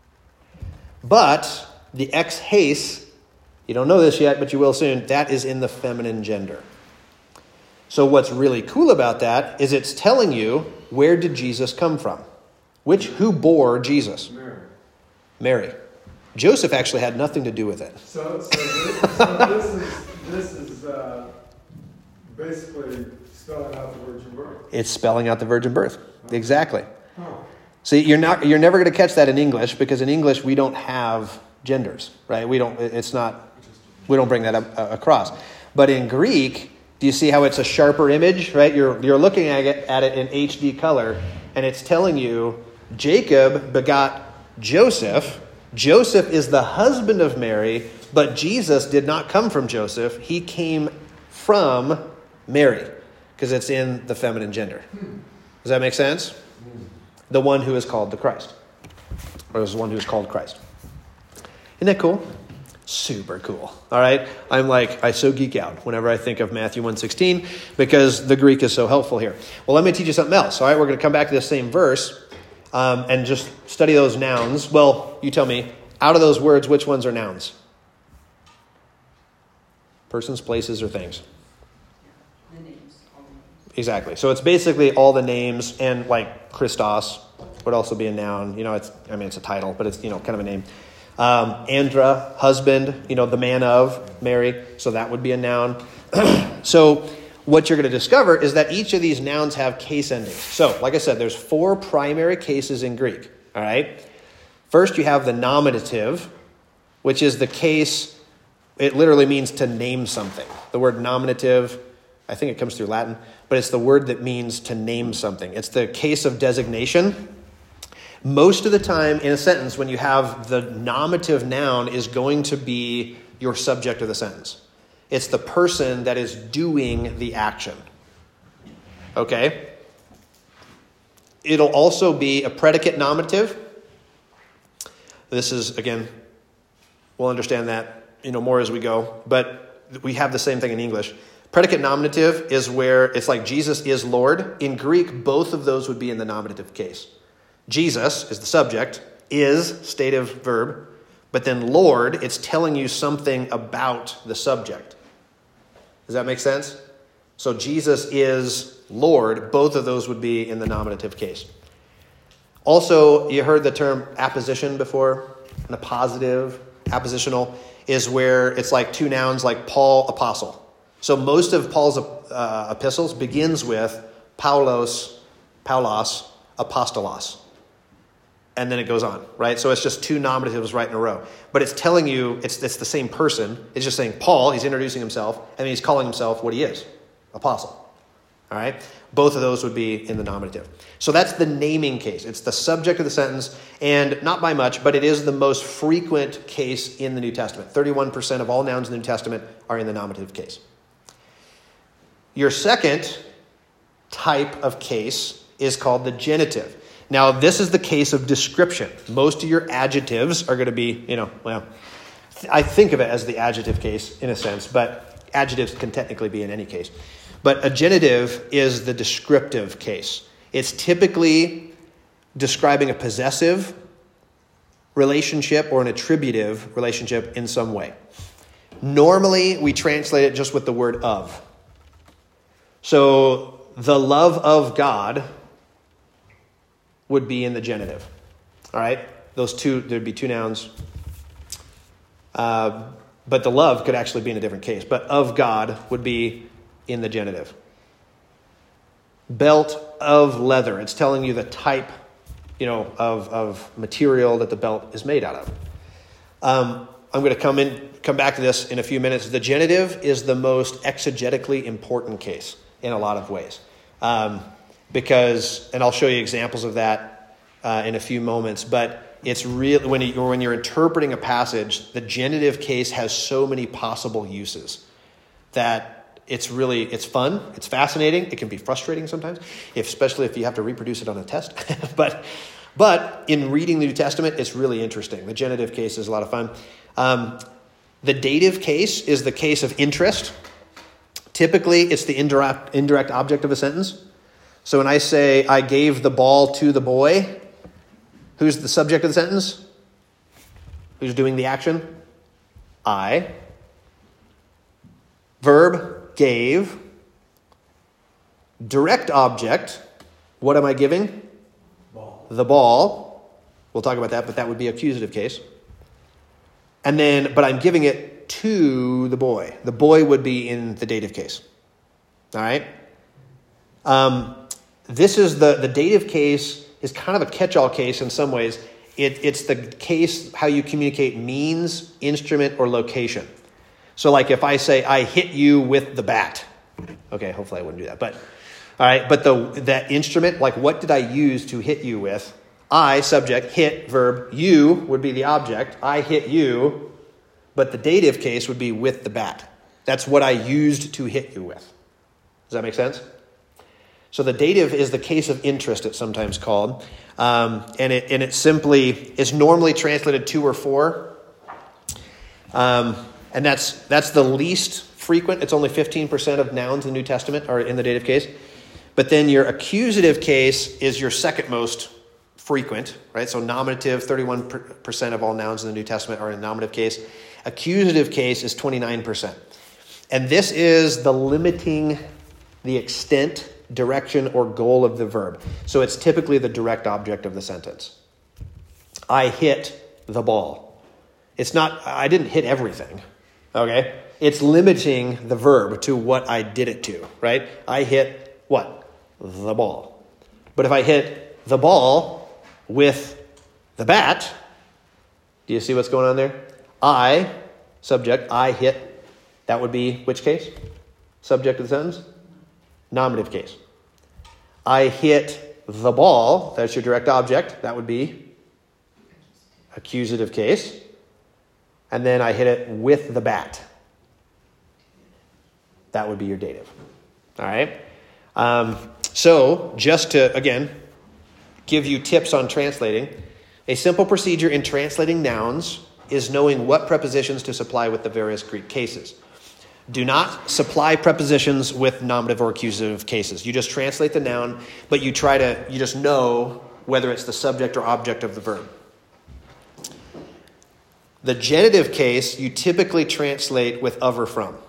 But the ex haes, you don't know this yet, but you will soon, that is in the feminine gender. So what's really cool about that is it's telling you Where did Jesus come from? Which, who bore Jesus? Mary. Mary. Joseph actually had nothing to do with it. So, so, this, so this is, this is uh, basically spelling out the virgin birth. It's spelling out the virgin birth. Exactly. Huh. See, you're not, you're never going to catch that in English, because in English we don't have genders, right? We don't, it's not, we don't bring that up, uh, across. But in Greek, do you see how it's a sharper image, right? You're, you're looking at it, at it in H D color, and it's telling you Jacob begot Joseph. Joseph is the husband of Mary, but Jesus did not come from Joseph. He came from Mary, because it's in the feminine gender. Does that make sense? The one who is called the Christ, or is the one who is called Christ. Isn't that cool? Super cool. All right. I'm like, I so geek out whenever I think of Matthew one sixteen, because the Greek is so helpful here. Well, let me teach you something else. All right. We're going to come back to this same verse um, and just study those nouns. Well, you tell me, out of those words, which ones are nouns? Persons, places, or things? The names, all the names. Exactly. So it's basically all the names, and like Christos would also be a noun. You know, it's, I mean, it's a title, but it's, you know, kind of a name. Um, Andra, husband, you know, the man of Mary. So that would be a noun. So what you're going to discover is that each of these nouns have case endings. So, like I said, there's four primary cases in Greek. All right. First, you have the nominative, which is the case. It literally means to name something. The word nominative, I think it comes through Latin, but it's the word that means to name something. It's the case of designation. Most of the time in a sentence, when you have the nominative noun, is going to be your subject of the sentence. It's the person that is doing the action. Okay? It'll also be a predicate nominative. This is, again, we'll understand that, you know, more as we go, but we have the same thing in English. Predicate nominative is where it's like Jesus is Lord. In Greek, both of those would be in the nominative case. Jesus is the subject, is stative verb, but then Lord, it's telling you something about the subject. Does that make sense? So Jesus is Lord. Both of those would be in the nominative case. Also, you heard the term apposition before, and a positive, appositional, is where it's like two nouns like Paul, apostle. So most of Paul's uh, epistles begins with Paulos, Paulos, apostolos. And then it goes on, right? So it's just two nominatives right in a row. But it's telling you it's, it's the same person. It's just saying Paul, he's introducing himself, and he's calling himself what he is, apostle. All right? Both of those would be in the nominative. So that's the naming case. It's the subject of the sentence, and not by much, but it is the most frequent case in the New Testament. thirty-one percent of all nouns in the New Testament are in the nominative case. Your second type of case is called the genitive. Now, this is the case of description. Most of your adjectives are going to be, you know, well, I think of it as the adjective case in a sense, but adjectives can technically be in any case. But a genitive is the descriptive case. It's typically describing a possessive relationship or an attributive relationship in some way. Normally, we translate it just with the word of. So, the love of God would be in the genitive. All right? Those two, there'd be two nouns. Uh, but the love could actually be in a different case. But of God would be in the genitive. Belt of leather. It's telling you the type, you know, of, of material that the belt is made out of. Um, I'm going to come in, come back to this in a few minutes. The genitive is the most exegetically important case in a lot of ways. Um, Because, and I'll show you examples of that uh, in a few moments, but it's really, when, you, when you're interpreting a passage, the genitive case has so many possible uses that it's really, it's fun, it's fascinating, it can be frustrating sometimes, if, especially if you have to reproduce it on a test. but, but in reading the New Testament, it's really interesting. The genitive case is a lot of fun. Um, the dative case is the case of interest. Typically, it's the indirect, indirect object of a sentence. So when I say, I gave the ball to the boy, who's the subject of the sentence? Who's doing the action? I. Verb, gave. Direct object, What am I giving? Ball. The ball. We'll talk about that, but that would be accusative case. And then, but I'm giving it to the boy. The boy would be in the dative case. All right? Um, this is the, the dative case is kind of a catch-all case in some ways. It, it's the case how you communicate means, instrument, or location. So like if I say, I hit you with the bat. Okay, hopefully I wouldn't do that. But, all right, but the that instrument, like what did I use to hit you with? I, subject, hit, verb. You would be the object. I hit you. But the dative case would be with the bat. That's what I used to hit you with. Does that make sense? So the dative is the case of interest, it's sometimes called. Um, and it and it simply is normally translated to or for. Um, and that's that's the least frequent. It's only fifteen percent of nouns in the New Testament are in the dative case. But then your accusative case is your second most frequent, right? So nominative, thirty-one percent of all nouns in the New Testament are in nominative case. Accusative case is twenty-nine percent. And this is the limiting the extent, direction, or goal of the verb. So it's typically the direct object of the sentence. I hit the ball. It's not, I didn't hit everything, okay? It's limiting the verb to what I did it to, right? I hit what? The ball. But if I hit the ball with the bat, do you see what's going on there? I, subject, I hit, that would be which case? Subject of the sentence? Nominative case. I hit the ball, that's your direct object, that would be accusative case. And then I hit it with the bat. That would be your dative. All right? Um, so, just to, again, give you tips on translating, a simple procedure in translating nouns is knowing what prepositions to supply with the various Greek cases. Do not supply prepositions with nominative or accusative cases. You just translate the noun, but you try to, you just know whether it's the subject or object of the verb. The genitive case, you typically translate with of or from.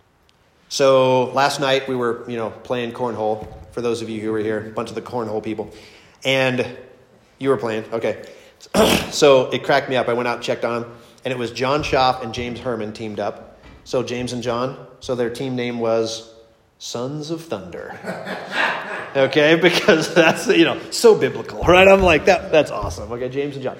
So last night we were, you know, playing cornhole, for those of you who were here, a bunch of the cornhole people. And you were playing, okay. So it cracked me up. I went out and checked on them, and it was John Schaff and James Herman teamed up. So James and John, so their team name was Sons of Thunder. Okay, because that's, you know, so biblical, right? I'm like, that. that's awesome. Okay, James and John.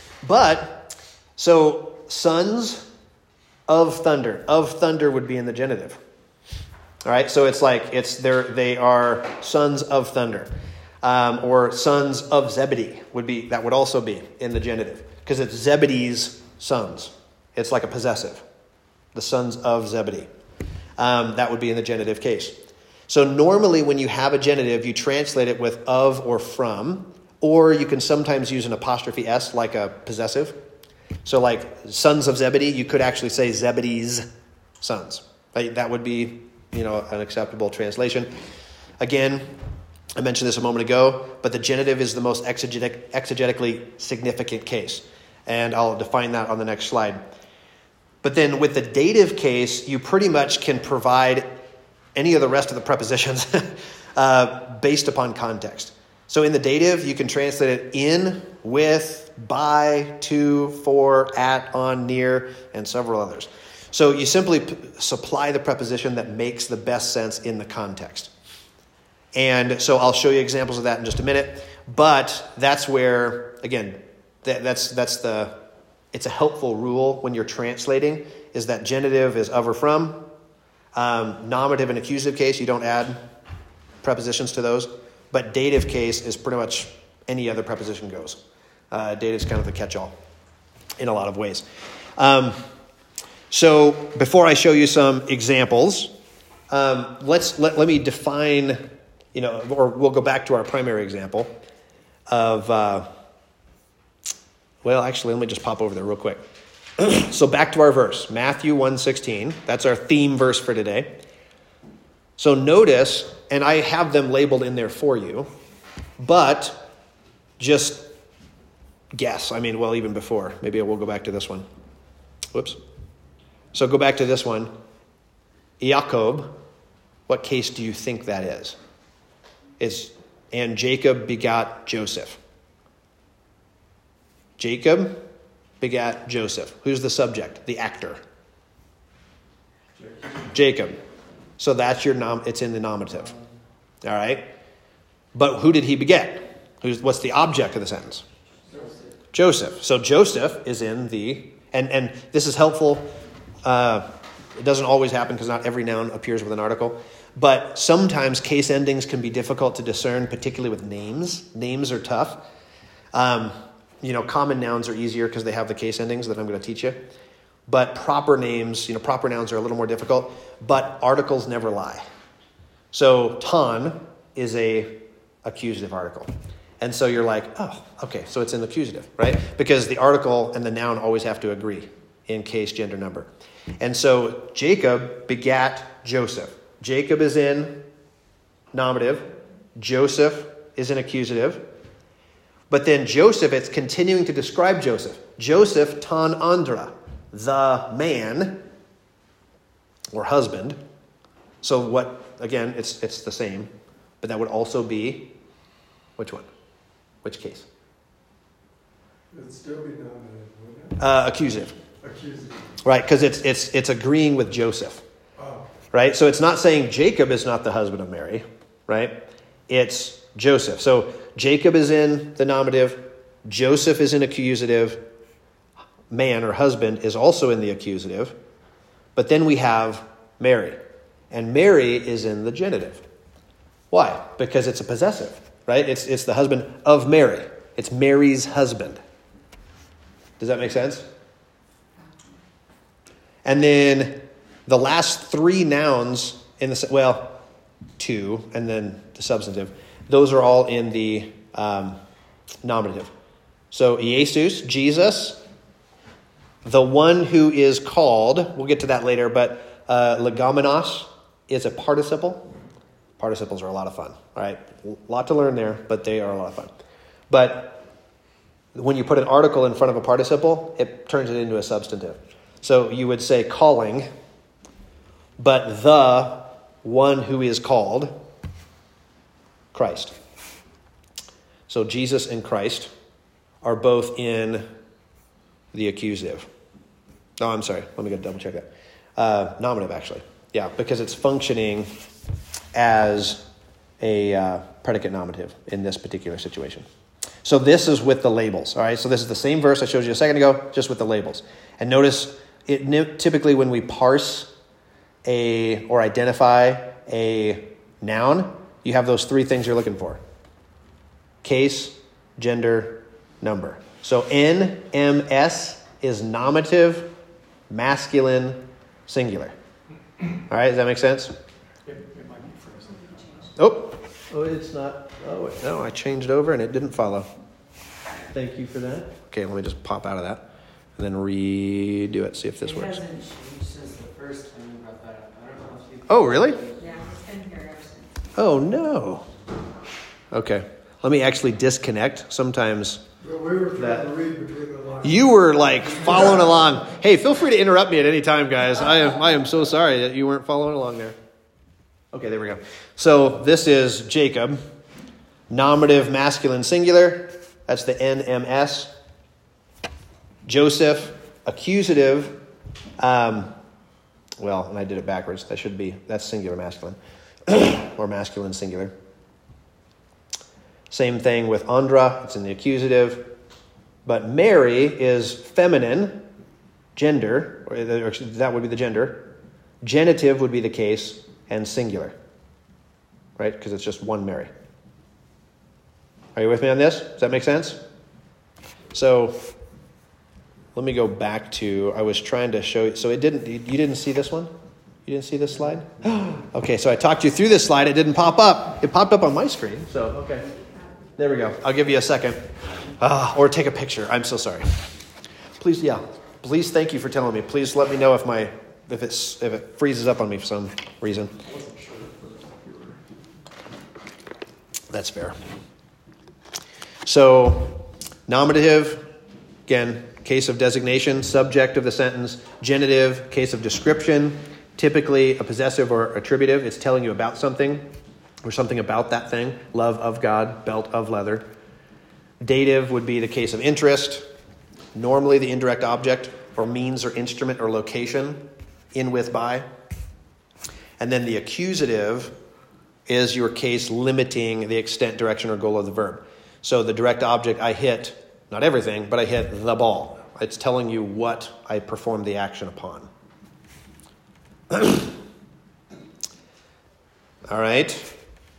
But, so Sons of Thunder. Of Thunder would be in the genitive. All right, so it's like, it's they're, they are sons of thunder. Um, or sons of Zebedee would be, that would also be in the genitive. Because it's Zebedee's sons. It's like a possessive. The sons of Zebedee. Um, that would be in the genitive case. So normally when you have a genitive, you translate it with of or from, or you can sometimes use an apostrophe S like a possessive. So like sons of Zebedee, you could actually say Zebedee's sons. That would be, you know, an acceptable translation. Again, I mentioned this a moment ago, but the genitive is the most exegetic, exegetically significant case. And I'll define that on the next slide. But then with the dative case, you pretty much can provide any of the rest of the prepositions uh, based upon context. So in the dative, you can translate it in, with, by, to, for, at, on, near, and several others. So you simply p- supply the preposition that makes the best sense in the context. And so I'll show you examples of that in just a minute. But that's where, again, that, that's that's the... It's a helpful rule when you're translating, is that genitive is of or from. Um, nominative and accusative case, you don't add prepositions to those. But dative case is pretty much any other preposition goes. Uh, dative is kind of the catch-all in a lot of ways. Um, so before I show you some examples, um, let's let, let me define, you know, or we'll go back to our primary example of... Uh, Well, actually, let me just pop over there real quick. So back to our verse, Matthew one sixteen. That's our theme verse for today. So notice, and I have them labeled in there for you, but just guess. I mean, well, even before. Maybe I will go back to this one. Whoops. So go back to this one. Jacob, what case do you think that is? It's and Jacob begot Joseph. Jacob begat Joseph. Who's the subject? The actor. Jacob. So that's your nom. It's in the nominative. All right. But who did he beget? Who's what's the object of the sentence? Joseph. Joseph. So Joseph is in the and and this is helpful. Uh, it doesn't always happen because not every noun appears with an article. But sometimes case endings can be difficult to discern, particularly with names. Names are tough. Um, you know, common nouns are easier because they have the case endings that I'm going to teach you. But proper names, you know, proper nouns are a little more difficult. But articles never lie. So ton is a accusative article. And so you're like, oh, okay, so it's an accusative, right? Because the article and the noun always have to agree in case, gender, number. And so Jacob begat Joseph. Jacob is in nominative. Joseph is in accusative. But then Joseph, it's continuing to describe Joseph. Joseph ton andra, the man or husband. So what, again, it's it's the same. But that would also be, which one? Which case? It'd still be nominative, wouldn't it? Uh, accusative. Accusative. Right, because it's it's it's agreeing with Joseph. Oh. Right? So it's not saying Jacob is not the husband of Mary, right? It's Joseph. So Jacob is in the nominative. Joseph is in accusative. Man or husband is also in the accusative. But then we have Mary. And Mary is in the genitive. Why? Because it's a possessive, right? It's it's the husband of Mary. It's Mary's husband. Does that make sense? And then the last three nouns in the, well, two, and then the substantive, those are all in the um, nominative. So, Jesus, Jesus, the one who is called, we'll get to that later, but uh, legomenos is a participle. Participles are a lot of fun, all right? A lot to learn there, but they are a lot of fun. But when you put an article in front of a participle, it turns it into a substantive. So you would say calling, but the one who is called, Christ. So Jesus and Christ are both in the accusative. Oh, I'm sorry. Let me go double check that. Uh, nominative, actually. Yeah, because it's functioning as a uh, predicate nominative in this particular situation. So this is with the labels, all right? So this is the same verse I showed you a second ago, just with the labels. And notice, it typically when we parse a or identify a noun, you have those three things you're looking for. Case, gender, number. So N M S is nominative, masculine, singular. All right, does that make sense? It, it might be frozen. Oh, oh, it's not. Oh, wait, no, I changed over and it didn't follow. Thank you for that. Okay, let me just pop out of that and then redo it, see if this it works. hasn't changed since the first time you brought that up. I don't know if you... Oh, really? Yeah, it's been here ever since. Oh, no. Okay, let me actually disconnect. Sometimes Well, we were trying That- to read between the lines. you were like following along. Hey, feel free to interrupt me at any time, guys. I am, I am so sorry that you weren't following along there. Okay, there we go. So this is Jacob, nominative, masculine, singular. That's the N M S. Joseph, accusative. Um, well, and I did it backwards. That should be, that's singular, masculine. Or masculine, singular. Same thing with Andra. It's in the accusative. But Mary is feminine, gender, or that would be the gender. Genitive would be the case, and singular. Right? Because it's just one Mary. Are you with me on this? Does that make sense? So let me go back to, I was trying to show you. So it didn't, you didn't see this one? You didn't see this slide? Okay, so I talked you through this slide. It didn't pop up. It popped up on my screen. So, okay. There we go. I'll give you a second. Uh, or take a picture. I'm so sorry. Please, yeah. Please, thank you for telling me. Please let me know if my if it's if it freezes up on me for some reason. That's fair. So, nominative, again, case of designation, subject of the sentence, genitive, case of description, typically a possessive or attributive. It's telling you about something. or something about that thing. Love of God, belt of leather. Dative would be the case of interest. Normally the indirect object or means or instrument or location, in, with, by. And then the accusative is your case limiting the extent, direction, or goal of the verb. So the direct object, I hit, not everything, but I hit the ball. It's telling you what I performed the action upon. All right.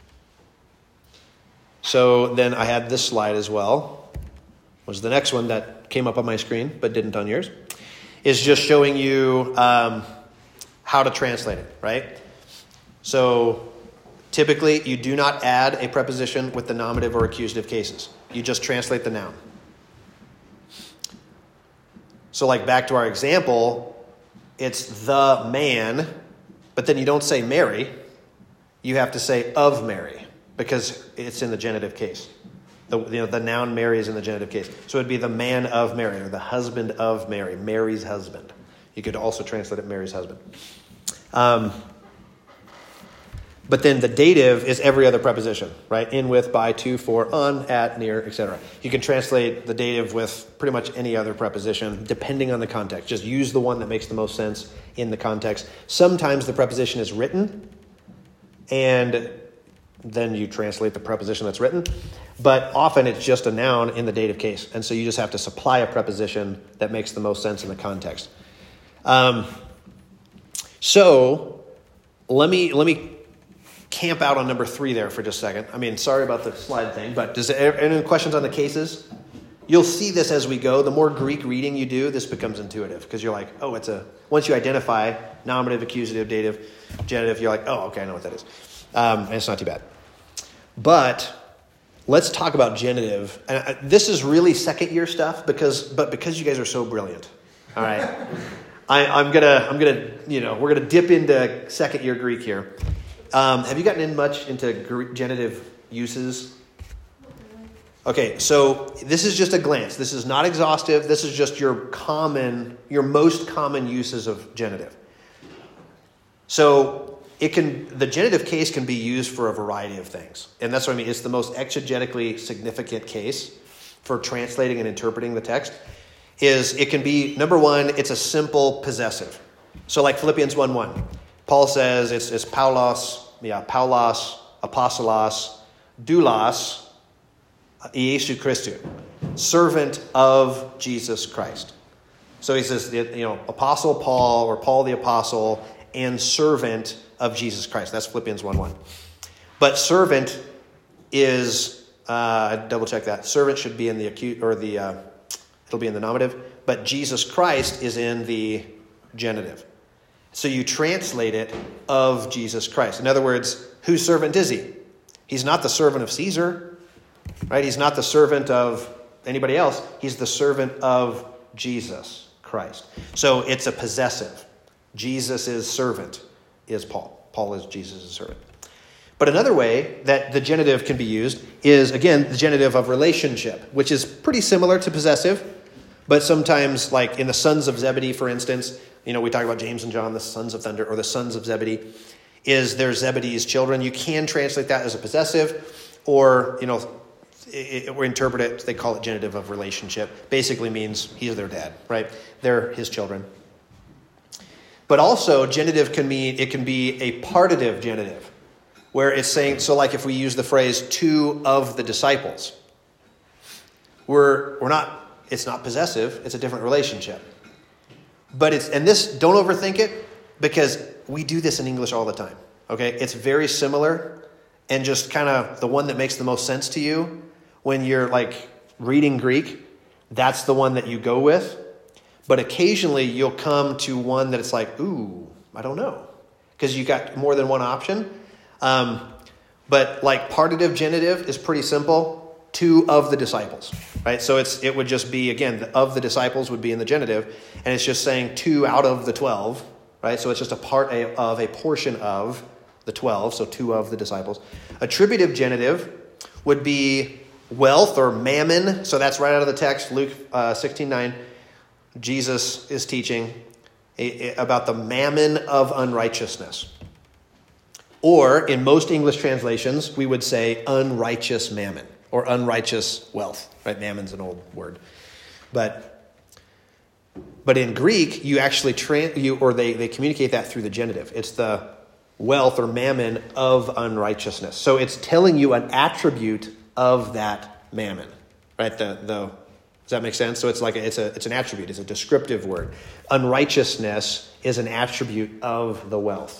So then I had this slide as well. Was the next one that came up on my screen, but didn't on yours. Is just showing you um, how to translate it, right? So typically, you do not add a preposition with the nominative or accusative cases. You just translate the noun. So like back to our example, it's the man, but then you don't say Mary. You have to say of Mary because it's in the genitive case. The, you know, the noun Mary is in the genitive case. So it'd be the man of Mary or the husband of Mary, Mary's husband. You could also translate it Mary's husband. Um, But then the dative is every other preposition, right? In, with, by, to, for, on, at, near, et cetera. You can translate the dative with pretty much any other preposition, depending on the context. Just use the one that makes the most sense in the context. Sometimes the preposition is written, and then you translate the preposition that's written. But often it's just a noun in the dative case. And so you just have to supply a preposition that makes the most sense in the context. Um, so let me let me... camp out on number three there for just a second. I mean, sorry about the slide thing, but does any questions on the cases? You'll see this as we go. The more Greek reading you do, this becomes intuitive because you're like, oh, it's a, once you identify nominative, accusative, dative, genitive, you're like, oh, okay, I know what that is. Um, and it's not too bad. But let's talk about genitive. And I, this is really second year stuff because, but because you guys are so brilliant. All right. I, I'm gonna, I'm gonna, you know, we're gonna dip into second year Greek here. Um, have you gotten in much into genitive uses? Okay, so this is just a glance. This is not exhaustive. This is just your common, your most common uses of genitive. So it can, the genitive case can be used for a variety of things. And that's what I mean. It's the most exegetically significant case for translating and interpreting the text. Is it can be, number one, it's a simple possessive. So like Philippians one one. Paul says it's, it's Paulos, yeah, Paulos, Apostolos, Doulos, Iesu Christou, servant of Jesus Christ. So he says, you know, Apostle Paul or Paul the Apostle and servant of Jesus Christ. That's Philippians one one. But servant is, uh, double check that. Servant should be in the acute or the, uh, it'll be in the nominative. But Jesus Christ is in the genitive. So you translate it of Jesus Christ. In other words, whose servant is he? He's not the servant of Caesar, right? He's not the servant of anybody else. He's the servant of Jesus Christ. So it's a possessive. Jesus' servant is Paul. Paul is Jesus' servant. But another way that the genitive can be used is, again, the genitive of relationship, which is pretty similar to possessive. But sometimes, like in the sons of Zebedee, for instance, you know, we talk about James and John, the sons of thunder, or the sons of Zebedee, is they're Zebedee's children. You can translate that as a possessive, or, you know, it, or interpret it, they call it genitive of relationship. Basically means he's their dad, right? They're his children. But also, genitive can mean, it can be a partitive genitive, where it's saying, so like if we use the phrase two of the disciples, we're we're not, it's not possessive, it's a different relationship. But it's, and this, don't overthink it, because we do this in English all the time, okay? It's very similar, and just kind of the one that makes the most sense to you when you're like reading Greek, that's the one that you go with. But occasionally you'll come to one that it's like, ooh, I don't know, because you got more than one option. Um, but like partitive genitive is pretty simple. Two of the disciples, right? So it's it would just be, again, the of the disciples would be in the genitive, and it's just saying two out of the twelve, right? So it's just a part of a portion of the twelve, so two of the disciples. Attributive genitive would be wealth or mammon, so that's right out of the text, Luke uh, sixteen nine. Jesus is teaching about the mammon of unrighteousness. Or in most English translations, we would say unrighteous mammon or unrighteous wealth. Right? Mammon's an old word. But but in Greek, you actually tra- you or they, they communicate that through the genitive. It's the wealth or mammon of unrighteousness. So it's telling you an attribute of that mammon. Right? The the Does that make sense? So it's like a, it's a it's an attribute. It's a descriptive word. Unrighteousness is an attribute of the wealth.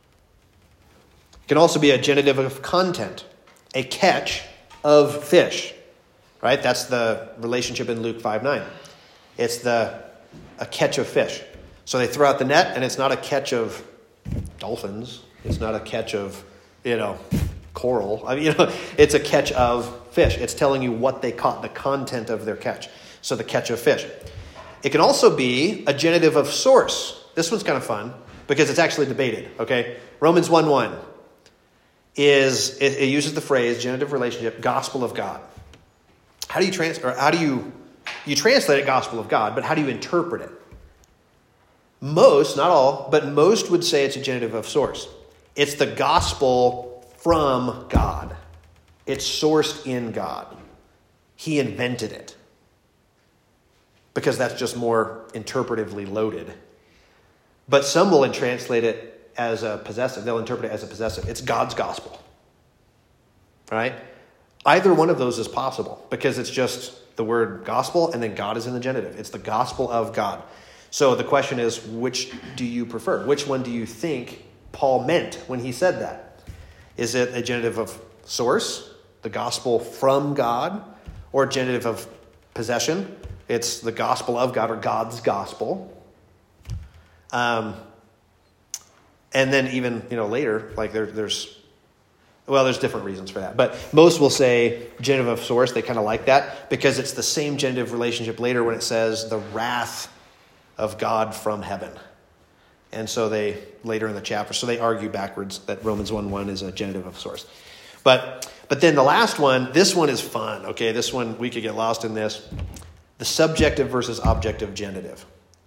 It can also be a genitive of content, a catch of fish. Right? That's the relationship in Luke five nine. It's the a catch of fish. So they throw out the net, and it's not a catch of dolphins. It's not a catch of, you know, coral. I mean, you know, it's a catch of fish. It's telling you what they caught, the content of their catch. So the catch of fish. It can also be a genitive of source. This one's kind of fun because it's actually debated. Okay, Romans one one is it, it uses the phrase genitive relationship, gospel of God. How do you trans or how do you you translate it gospel of God, but how do you interpret it? Most, not all, but most would say it's a genitive of source. It's the gospel from God. It's sourced in God. He invented it. Because that's just more interpretively loaded. But some will translate it as a possessive. They'll interpret it as a possessive. It's God's gospel. Right? Either one of those is possible because it's just the word gospel and then God is in the genitive. It's the gospel of God. So the question is, which do you prefer? Which one do you think Paul meant when he said that? Is it a genitive of source, the gospel from God, or a genitive of possession? It's the gospel of God or God's gospel. Um, and then even, you know, later, like there, there's, well, there's different reasons for that. But most will say genitive of source. They kind of like that because it's the same genitive relationship later when it says the wrath of God from heaven. And so they, later in the chapter, so they argue backwards that Romans one one is a genitive of source. But but then the last one, this one is fun. Okay, this one, we could get lost in this. The subjective versus objective genitive.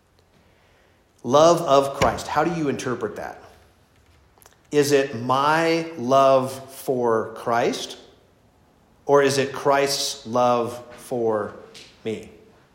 Love of Christ. How do you interpret that? Is it my love for Christ? Or is it Christ's love for me?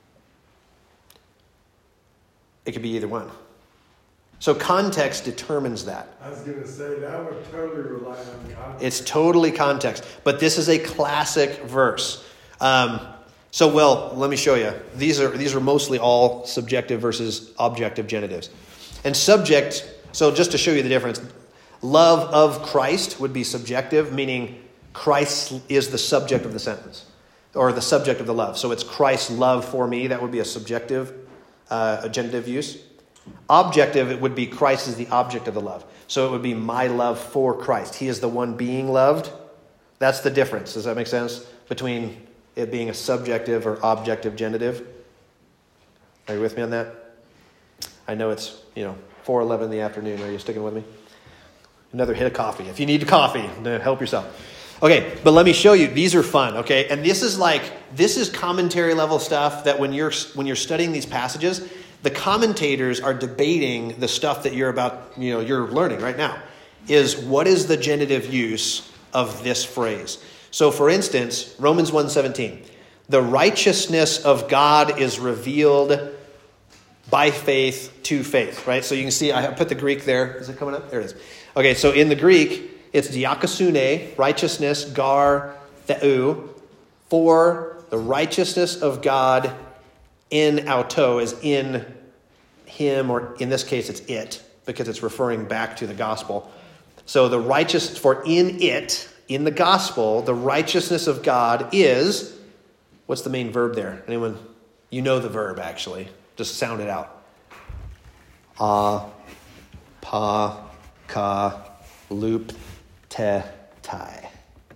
It could be either one. So context determines that. I was going to say, that would totally rely on context. It's totally context. But this is a classic verse. Um, so, well, let me show you. These are these are mostly all subjective versus objective genitives. And subject, so just to show you the difference, love of Christ would be subjective, meaning Christ is the subject of the sentence, or the subject of the love. So it's Christ's love for me. That would be a subjective uh, a genitive use. Objective, it would be Christ is the object of the love. So it would be my love for Christ. He is the one being loved. That's the difference. Does that make sense? Between it being a subjective or objective genitive. Are you with me on that? I know it's, you know, four eleven in the afternoon. Are you sticking with me? Another hit of coffee. If you need coffee, help yourself. Okay, but let me show you. These are fun, okay? And this is like, this is commentary level stuff that when you're when you're studying these passages, the commentators are debating the stuff that you're about, you know, you're learning right now. Is what is the genitive use of this phrase? So for instance, Romans one seventeen, the righteousness of God is revealed by faith to faith, right? So you can see I put the Greek there. Is it coming up? There it is. Okay, so in the Greek, it's diakosune, righteousness, gar, theou, for the righteousness of God in auto, is in him, or in this case it's it, because it's referring back to the gospel. So the righteous, for in it, in the gospel, the righteousness of God is, what's the main verb there? Anyone? You know the verb, actually. Just sound it out. A, pa, ka, loop, te, tai.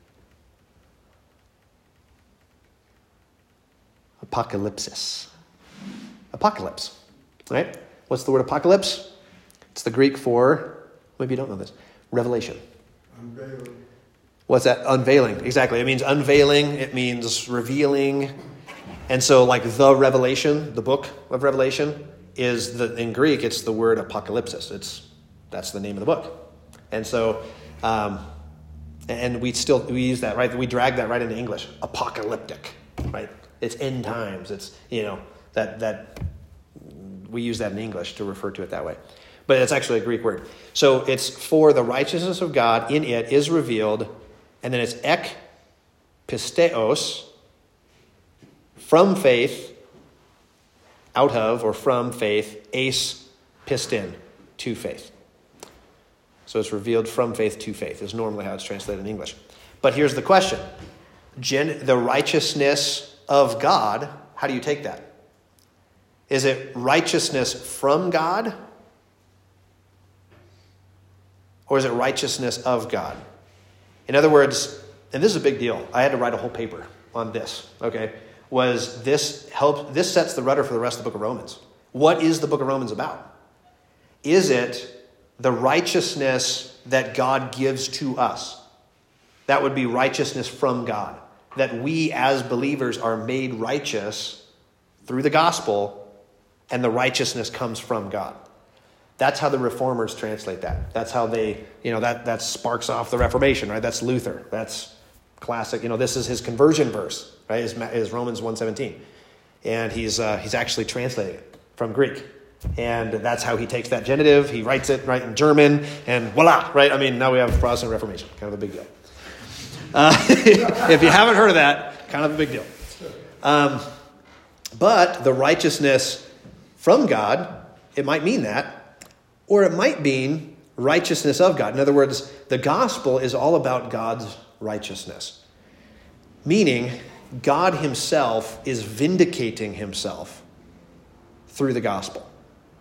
Apocalypsis. Apocalypse. Right? What's the word apocalypse? It's the Greek for, maybe you don't know this, revelation. Unveiling. What's that? Unveiling. Exactly. It means unveiling. It means revealing. And so like the Revelation, the book of Revelation, is the in Greek, it's the word apocalypsis. It's that's the name of the book. And so Um, and we still, we use that, right? We drag that right into English. Apocalyptic, right? It's end times. It's, you know, that, that we use that in English to refer to it that way. But it's actually a Greek word. So it's for the righteousness of God in it is revealed, and then it's ek pisteos, from faith, out of, or from faith, ace pistin, to faith. So it's revealed from faith to faith is normally how it's translated in English. But here's the question. Gen- the righteousness of God, how do you take that? Is it righteousness from God? Or is it righteousness of God? In other words, and this is a big deal. I had to write a whole paper on this, okay? Was this help? This sets the rudder for the rest of the book of Romans. What is the book of Romans about? Is it the righteousness that God gives to us? That would be righteousness from God. That we as believers are made righteous through the gospel, and the righteousness comes from God. That's how the Reformers translate that. That's how they, you know, that, that sparks off the Reformation, right? That's Luther. That's classic. You know, this is his conversion verse, right? Is, is Romans one seventeen. And he's uh, he's actually translating it from Greek. And that's how he takes that genitive. He writes it right in German, and voila, right? I mean, now we have Protestant Reformation. Kind of a big deal. Uh, if you haven't heard of that, kind of a big deal. Um, but the righteousness from God, it might mean that. Or it might mean righteousness of God. In other words, the gospel is all about God's righteousness. Meaning, God himself is vindicating himself through the gospel.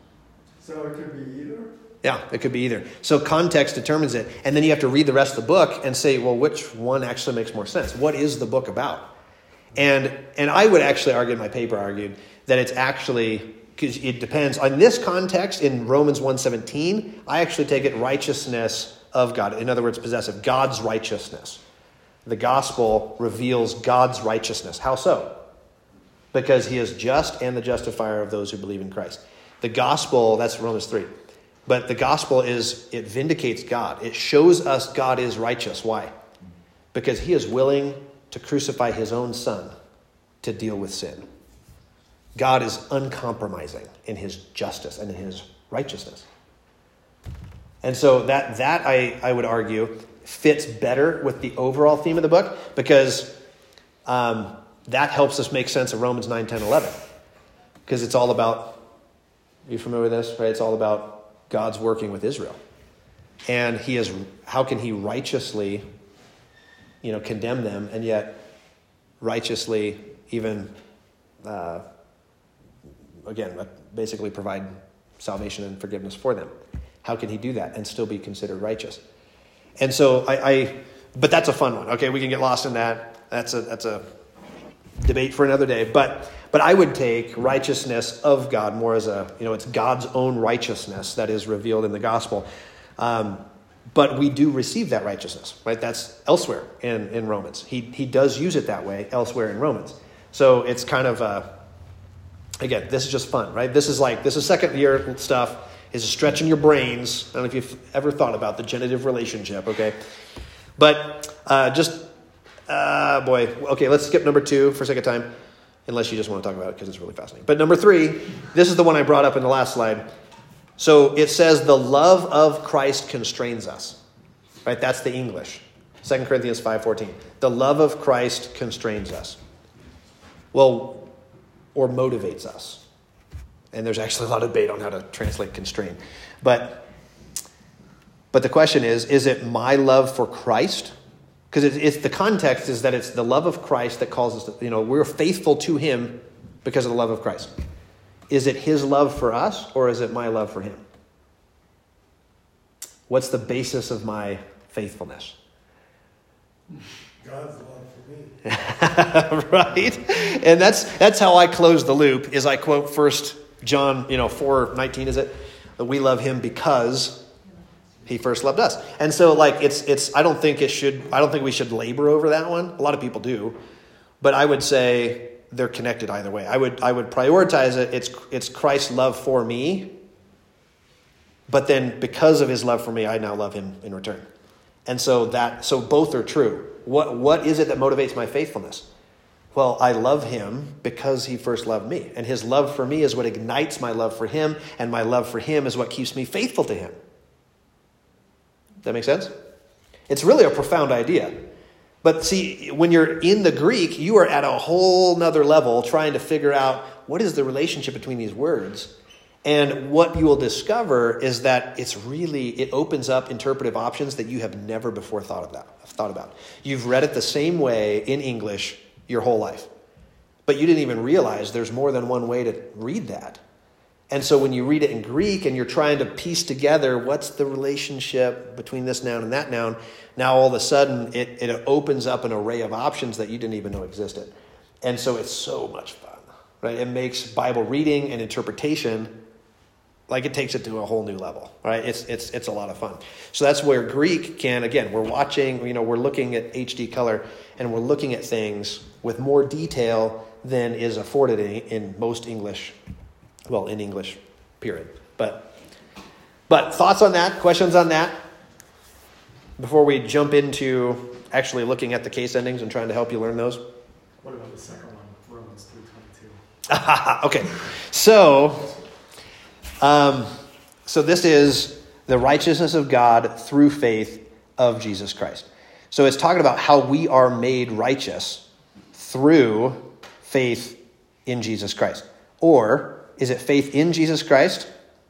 So it could be either? Yeah, it could be either. So context determines it. And then you have to read the rest of the book and say, well, which one actually makes more sense? What is the book about? And and I would actually argue, in my paper argued, that it's actually... because it depends. On this context, in Romans one seventeen, I actually take it righteousness of God. In other words, possessive. God's righteousness. The gospel reveals God's righteousness. How so? Because he is just and the justifier of those who believe in Christ. The gospel, that's Romans three. But the gospel is, it vindicates God. It shows us God is righteous. Why? Because he is willing to crucify his own son to deal with sin. God is uncompromising in his justice and in his righteousness. And so that, that I, I would argue, fits better with the overall theme of the book, because um, that helps us make sense of Romans nine, ten, eleven. Because it's all about, are you familiar with this? Right? It's all about God's working with Israel. And he is, how can he righteously, you know, condemn them, and yet righteously even... Uh, Again, basically provide salvation and forgiveness for them. How can he do that and still be considered righteous? And so I, I but that's a fun one. Okay, we can get lost in that. That's a that's a debate for another day. But but I would take righteousness of God more as a, you know, it's God's own righteousness that is revealed in the gospel. Um, but we do receive that righteousness, right? That's elsewhere in, in Romans. He he does use it that way elsewhere in Romans. So it's kind of a, again, this is just fun, right? This is like, this is second year stuff. Is stretching your brains. I don't know if you've ever thought about the genitive relationship, okay? But uh, just, uh, boy, okay, let's skip number two for a second time, unless you just want to talk about it because it's really fascinating. But number three, this is the one I brought up in the last slide. So it says, the love of Christ constrains us, right? That's the English. Second Corinthians five fourteen. The love of Christ constrains us. Well, or motivates us. And there's actually a lot of debate on how to translate constrain. But but the question is, is it my love for Christ? Because it's, it's the context is that it's the love of Christ that calls us to, you know, we're faithful to him because of the love of Christ. Is it his love for us, or is it my love for him? What's the basis of my faithfulness? God's love for me. Right? And that's that's how I close the loop, is I quote First John, you know, four nineteen, is it? That we love him because he first loved us. And so like it's it's I don't think it should I don't think we should labor over that one. A lot of people do. But I would say they're connected either way. I would I would prioritize it. It's it's Christ's love for me. But then because of his love for me, I now love him in return. And so that so both are true. What what is it that motivates my faithfulness? Well, I love him because he first loved me. And his love for me is what ignites my love for him, and my love for him is what keeps me faithful to him. Does that make sense? It's really a profound idea. But see, when you're in the Greek, you are at a whole nother level trying to figure out what is the relationship between these words. And what you will discover is that it's really, it opens up interpretive options that you have never before thought about. Thought about. You've read it the same way in English your whole life. But you didn't even realize there's more than one way to read that. And so when you read it in Greek and you're trying to piece together what's the relationship between this noun and that noun, now all of a sudden it, it opens up an array of options that you didn't even know existed. And so it's so much fun, right? It makes Bible reading and interpretation, like it takes it to a whole new level, right? It's it's it's a lot of fun. So that's where Greek can, again, we're watching, you know, we're looking at H D color and we're looking at things with more detail than is afforded in, in most English, well, in English, period. But but thoughts on that, questions on that, before we jump into actually looking at the case endings and trying to help you learn those? What about the second one, Romans three twenty-two? Okay, so... Um, so this is the righteousness of God through faith of Jesus Christ. So it's talking about how we are made righteous through faith in Jesus Christ. Or is it faith in Jesus Christ?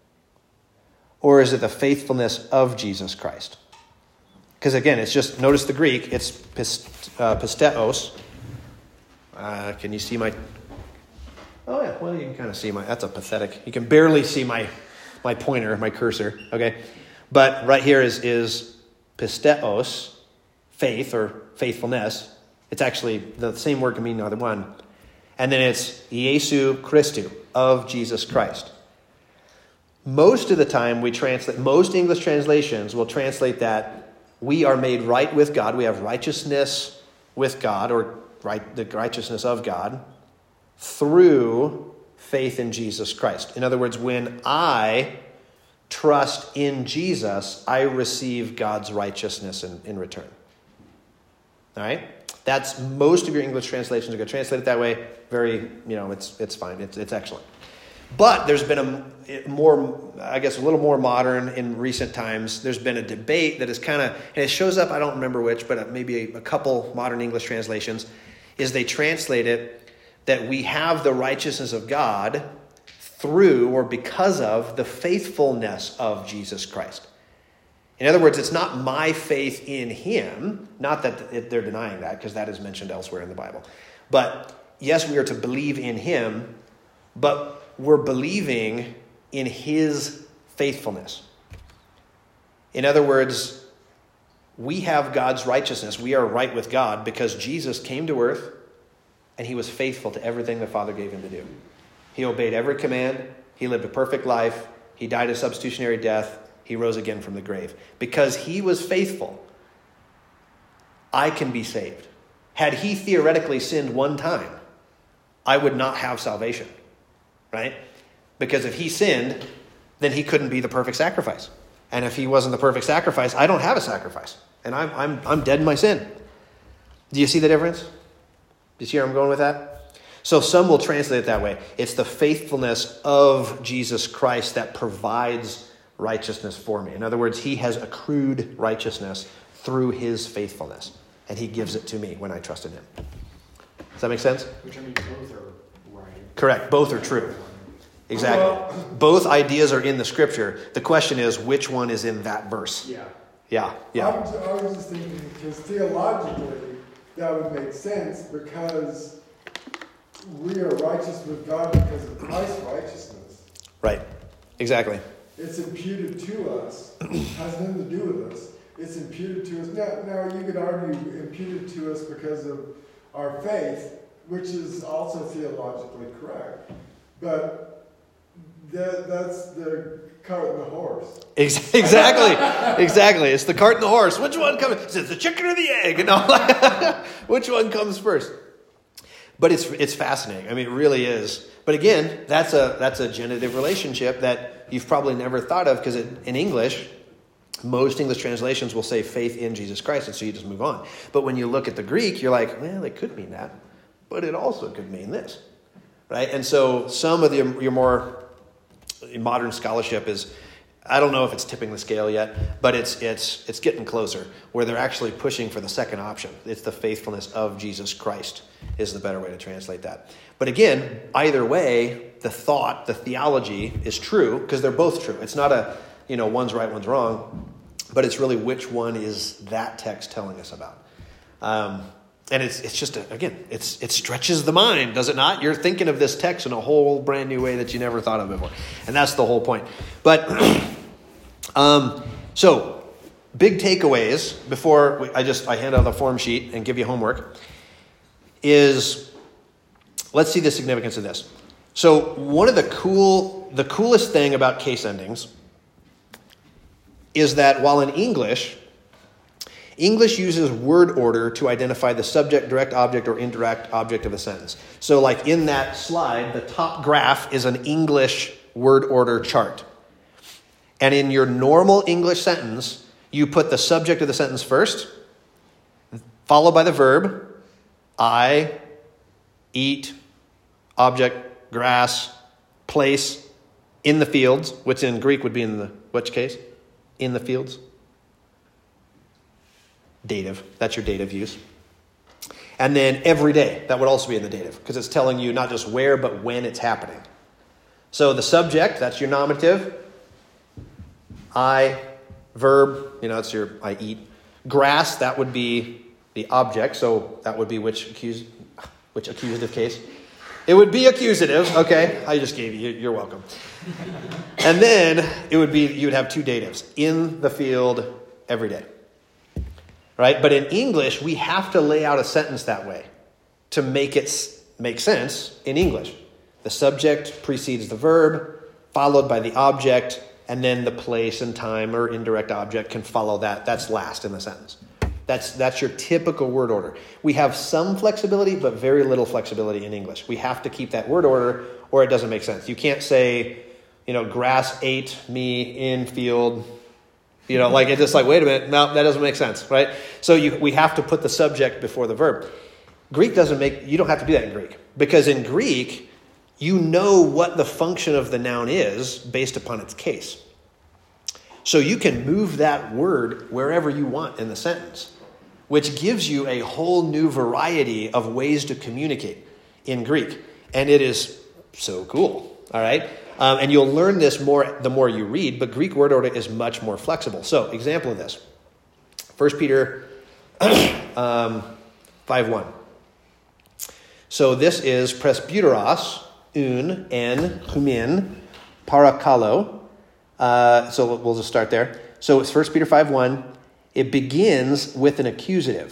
Or is it the faithfulness of Jesus Christ? Because again, it's just, notice the Greek, it's pist, uh, pisteos. Uh, can you see my... Oh, yeah. Well, you can kind of see my... That's a pathetic... You can barely see my my pointer, my cursor. Okay? But right here is, is pisteos, faith or faithfulness. It's actually... The same word can mean either one. And then it's Iesu Christou, of Jesus Christ. Most of the time we translate... Most English translations will translate that we are made right with God. We have righteousness with God, or right the righteousness of God, through faith in Jesus Christ. In other words, when I trust in Jesus, I receive God's righteousness in, in return. All right? That's most of your English translations are going to translate it that way. Very, you know, it's it's fine. It's it's excellent. But there's been a more, I guess, a little more modern in recent times. There's been a debate that is kind of, and it shows up, I don't remember which, but maybe a, a couple modern English translations, is they translate it that we have the righteousness of God through or because of the faithfulness of Jesus Christ. In other words, it's not my faith in him, not that they're denying that, because that is mentioned elsewhere in the Bible. But yes, we are to believe in him, but we're believing in his faithfulness. In other words, we have God's righteousness. We are right with God because Jesus came to earth, and he was faithful to everything the Father gave him to do. He obeyed every command. He lived a perfect life. He died a substitutionary death. He rose again from the grave. Because he was faithful, I can be saved. Had he theoretically sinned one time, I would not have salvation. Right? Because if he sinned, then he couldn't be the perfect sacrifice. And if he wasn't the perfect sacrifice, I don't have a sacrifice. And I'm I'm I'm dead in my sin. Do you see the difference? Do you see where I'm going with that? So some will translate it that way. It's the faithfulness of Jesus Christ that provides righteousness for me. In other words, he has accrued righteousness through his faithfulness, and he gives it to me when I trust in him. Does that make sense? Which I mean, both are right. Correct. Both are true. Exactly. Well, both ideas are in the scripture. The question is, which one is in that verse? Yeah. Yeah. Yeah. I was, I was just thinking, because theologically, that would make sense because we are righteous with God because of Christ's righteousness. Right. Exactly. It's imputed to us. It has nothing to do with us. It's imputed to us. Now, now you could argue imputed to us because of our faith, which is also theologically correct. But that, that's the cart and the horse. Exactly. Exactly. It's the cart and the horse. Which one comes? Is it the chicken or the egg? And all which one comes first? But it's it's fascinating. I mean, it really is. But again, that's a that's a genitive relationship that you've probably never thought of because in English, Most English translations will say faith in Jesus Christ, and so you just move on. But when you look at the Greek, you're like, well, it could mean that, but it also could mean this, right? And so some of the, your more modern scholarship is, I don't know if it's tipping the scale yet, but it's it's it's getting closer, where they're actually pushing for the second option. It's the faithfulness of Jesus Christ is the better way to translate that. But again, either way, the thought, the theology is true, because they're both true. It's not a, you know, one's right, one's wrong, but it's really which one is that text telling us about. Um, and it's it's just, a, again, it's it stretches the mind, does it not? You're thinking of this text in a whole brand new way that you never thought of before. And that's the whole point. But, um, so, big takeaways before we, I just, I hand out the form sheet and give you homework is, let's see the significance of this. So, one of the cool, the coolest thing about case endings is that while in English, English uses word order to identify the subject, direct object, or indirect object of a sentence. So like in that slide, the top graph is an English word order chart. And in your normal English sentence, you put the subject of the sentence first, followed by the verb, I, eat, object, grass, place, in the fields, which in Greek would be in the, which case? In the fields. Dative. That's your dative use. And then every day. That would also be in the dative, because it's telling you not just where, but when it's happening. So the subject, that's your nominative. I, verb, you know, that's your I eat. Grass, that would be the object. So that would be which accus- which accusative case? It would be accusative. Okay, I just gave you. You're welcome. And then it would be, you would have two datives. In the field, every day. Right? But in English, we have to lay out a sentence that way to make it make sense in English. The subject precedes the verb, followed by the object, and then the place and time or indirect object can follow that. That's last in the sentence. That's that's your typical word order. We have some flexibility, but very little flexibility in English. We have to keep that word order, or it doesn't make sense. You can't say, you know, grass ate me in field. You know, like it's just like, wait a minute, no, that doesn't make sense, right? So you, we have to put the subject before the verb. Greek doesn't make, you don't have to do that in Greek. Because in Greek, you know what the function of the noun is based upon its case. So you can move that word wherever you want in the sentence, which gives you a whole new variety of ways to communicate in Greek. And it is so cool, all right? Um, and you'll learn this more the more you read, but Greek word order is much more flexible. So, example of this. First Peter um, five one. So this is presbyteros, un, en, humin, parakalo. Uh, so we'll just start there. So it's First Peter five one. It begins with an accusative.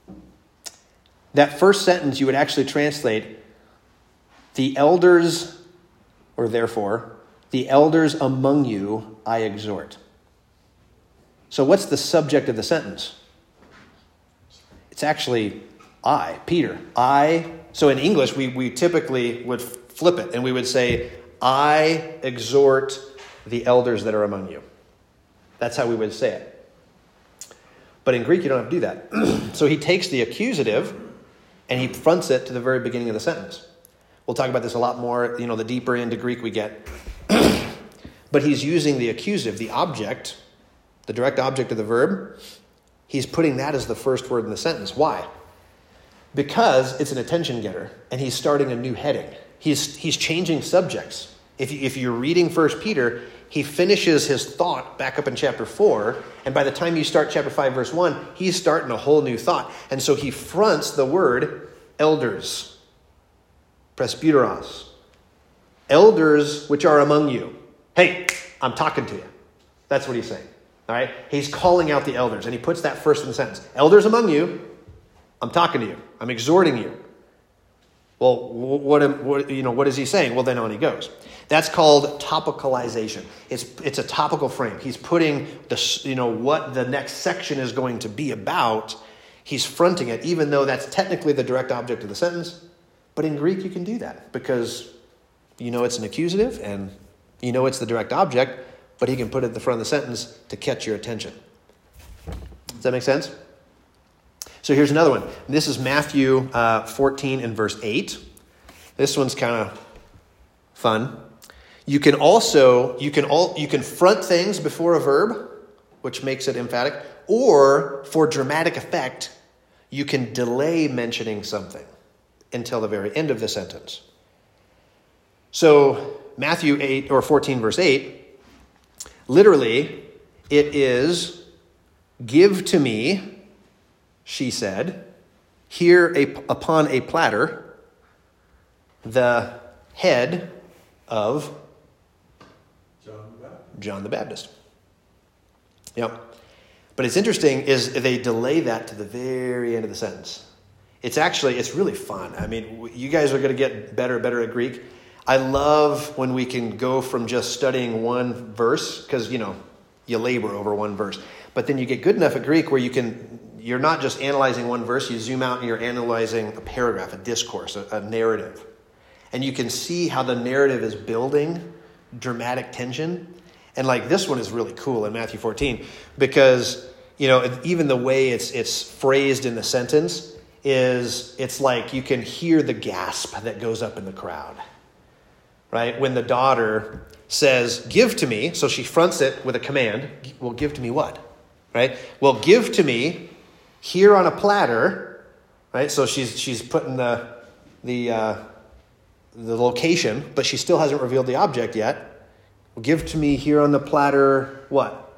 That first sentence you would actually translate, the elders... or therefore, the elders among you I exhort. So what's the subject of the sentence? It's actually I, Peter. I, so in English, we, we typically would flip it and we would say, I exhort the elders that are among you. That's how we would say it. But in Greek, you don't have to do that. So he takes the accusative and he fronts it to the very beginning of the sentence. We'll talk about this a lot more, you know, the deeper into Greek we get. But he's using the accusative, the object, the direct object of the verb. He's putting that as the first word in the sentence. Why? Because it's an attention getter, and he's starting a new heading. He's he's changing subjects. If, you, if you're reading First Peter, he finishes his thought back up in chapter four, and by the time you start chapter five, verse one, he's starting a whole new thought. And so he fronts the word elders. Presbyteros. Elders which are among you. Hey, I'm talking to you. That's what he's saying. All right? He's calling out the elders, and he puts that first in the sentence. Elders among you, I'm talking to you. I'm exhorting you. Well, what, what, you know, what is he saying? Well, then on he goes. That's called topicalization. It's it's a topical frame. He's putting the, you know, what the next section is going to be about. He's fronting it, even though that's technically the direct object of the sentence. But in Greek, you can do that because you know it's an accusative and you know it's the direct object, but he can put it at the front of the sentence to catch your attention. Does that make sense? So here's another one. This is Matthew uh, fourteen and verse eight. This one's kind of fun. You can also, you can all, you can front things before a verb, which makes it emphatic, or for dramatic effect, you can delay mentioning something until the very end of the sentence. So Matthew eight or fourteen verse eight, literally it is, give to me, she said, here a, upon a platter, the head of John the Baptist. John the Baptist. Yep. But it's interesting is they delay that to the very end of the sentence. It's actually, it's really fun. I mean, you guys are going to get better and better at Greek. I love when we can go from just studying one verse, because, you know, you labor over one verse. But then you get good enough at Greek where you can, you're not just analyzing one verse, you zoom out and you're analyzing a paragraph, a discourse, a, a narrative. And you can see how the narrative is building dramatic tension. And like this one is really cool in Matthew fourteen because, you know, even the way it's it's phrased in the sentence is, it's like you can hear the gasp that goes up in the crowd, right? When the daughter says, give to me, so she fronts it with a command. Well, give to me what, right? Well, give to me here on a platter, right? So she's she's putting the the uh, the location, but she still hasn't revealed the object yet. Well, give to me here on the platter what?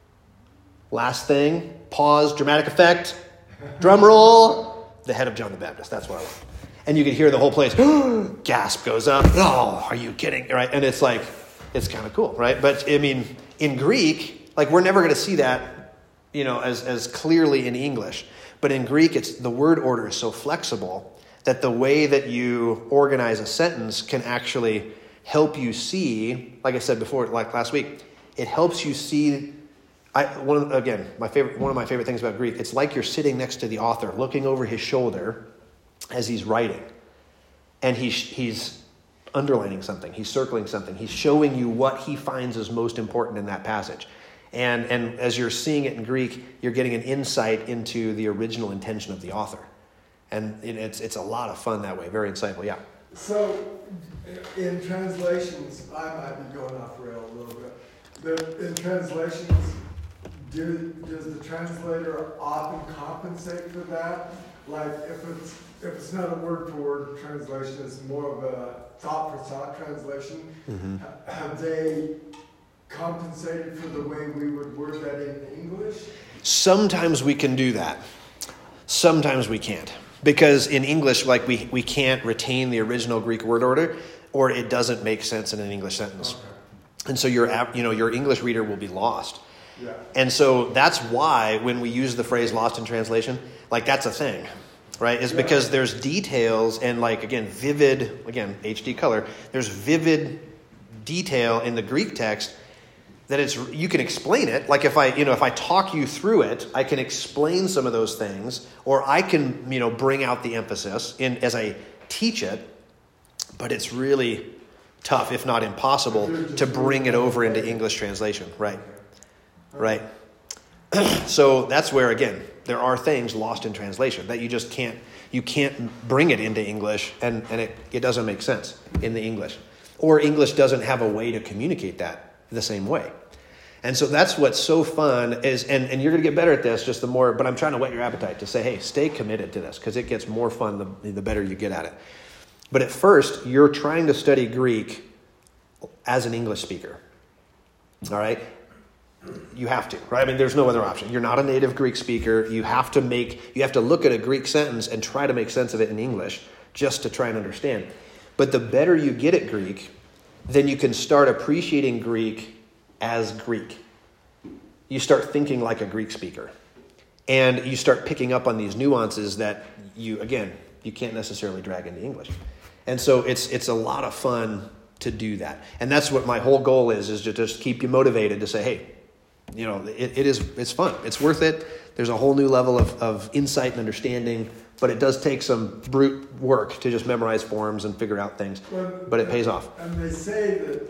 Last thing, pause, dramatic effect, drum roll, the head of John the Baptist. That's what I want. And you can hear the whole place, gasp goes up. Oh, are you kidding? Right? And it's like, it's kind of cool, right? But I mean, in Greek, like we're never going to see that, you know, as, as clearly in English. But in Greek, it's the word order is so flexible that the way that you organize a sentence can actually help you see, like I said before, like last week, it helps you see. I one of, again, my favorite one of my favorite things about Greek, it's like you're sitting next to the author, looking over his shoulder as he's writing, and he's he's underlining something, he's circling something, he's showing you what he finds is most important in that passage, and and as you're seeing it in Greek, you're getting an insight into the original intention of the author, and it's it's a lot of fun that way, very insightful. Yeah. So, in translations, I might be going off rail a little bit. But in translations, do, does the translator often compensate for that? Like if it's if it's not a word for word translation, it's more of a thought for thought translation. Mm-hmm. Have they compensated for the way we would word that in English? Sometimes we can do that. Sometimes we can't. Because in English, like we, we can't retain the original Greek word order, or it doesn't make sense in an English sentence. Okay. And so your you know your English reader will be lost. Yeah. And so that's why when we use the phrase lost in translation, like that's a thing, right? Is yeah. because there's details and like, again, vivid, again, H D color, there's vivid detail in the Greek text that it's you can explain it. Like if I, you know, if I talk you through it, I can explain some of those things, or I can, you know, bring out the emphasis in as I teach it, but it's really tough, if not impossible, to bring it over into English translation. Right. Right. So that's where, again, there are things lost in translation that you just can't, you can't bring it into English, and, and it, it doesn't make sense in the English. Or English doesn't have a way to communicate that the same way. And so that's what's so fun is, and, and you're going to get better at this just the more, but I'm trying to whet your appetite to say, hey, stay committed to this because it gets more fun the, the better you get at it. But at first, you're trying to study Greek as an English speaker. All right? You have to, right? I mean, there's no other option. You're not a native Greek speaker. You have to make, you have to look at a Greek sentence and try to make sense of it in English just to try and understand. But the better you get at Greek, then you can start appreciating Greek as Greek. You start thinking like a Greek speaker. And you start picking up on these nuances that you, again, you can't necessarily drag into English. And so it's it's a lot of fun to do that. And that's what my whole goal is, is to just keep you motivated to say, hey, you know, it, it is, it's fun. It's worth it. There's a whole new level of, of insight and understanding, but it does take some brute work to just memorize forms and figure out things. Well, but it pays off. And they say that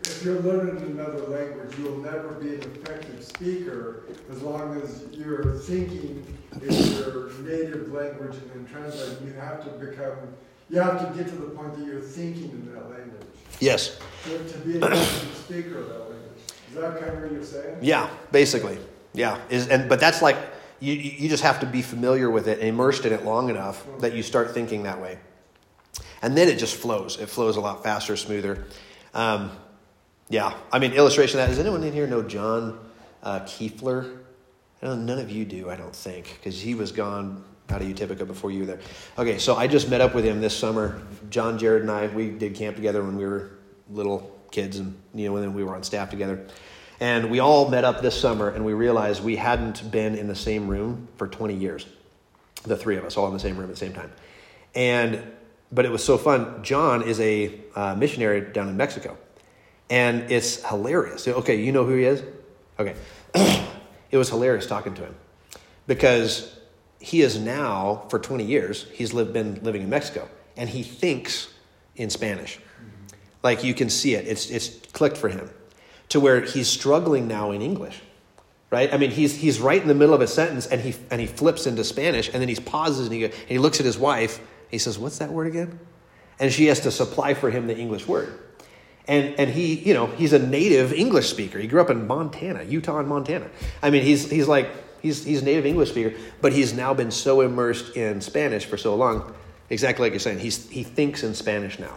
if you're learning another language, you'll never be an effective speaker as long as you're thinking in your native language and then translating. You have to become, you have to get to the point that you're thinking in that language. Yes. To, to be an effective speaker of that language. Is that kind of what you're saying? Yeah, basically. Yeah. Is and but that's like you you just have to be familiar with it and immersed in it long enough that you start thinking that way. And then it just flows. It flows a lot faster, smoother. Um, yeah. I mean, illustration of that. Does anyone in here know John uh, Kiefler? I don't, none of you do, I don't think, because he was gone out of Utica before you were there. Okay, so I just met up with him this summer. John, Jared, and I, we did camp together when we were little kids, and you know, when we were on staff together. And we all met up this summer, and we realized we hadn't been in the same room for twenty years. The three of us, all in the same room at the same time. And but it was so fun. John is a uh, missionary down in Mexico, and it's hilarious. Okay, you know who he is? Okay. It was hilarious talking to him because he is now, for twenty years, he's lived, been living in Mexico, and he thinks in Spanish. Like, you can see it. It's it's clicked for him to where he's struggling now in English, right? I mean, he's he's right in the middle of a sentence, and he and he flips into Spanish, and then he pauses, and he, and he looks at his wife. He says, "What's that word again?" And she has to supply for him the English word. And and he, you know, he's a native English speaker. He grew up in Montana, Utah and Montana. I mean, he's he's like, he's he's a native English speaker, but he's now been so immersed in Spanish for so long, exactly like you're saying. He's he thinks in Spanish now.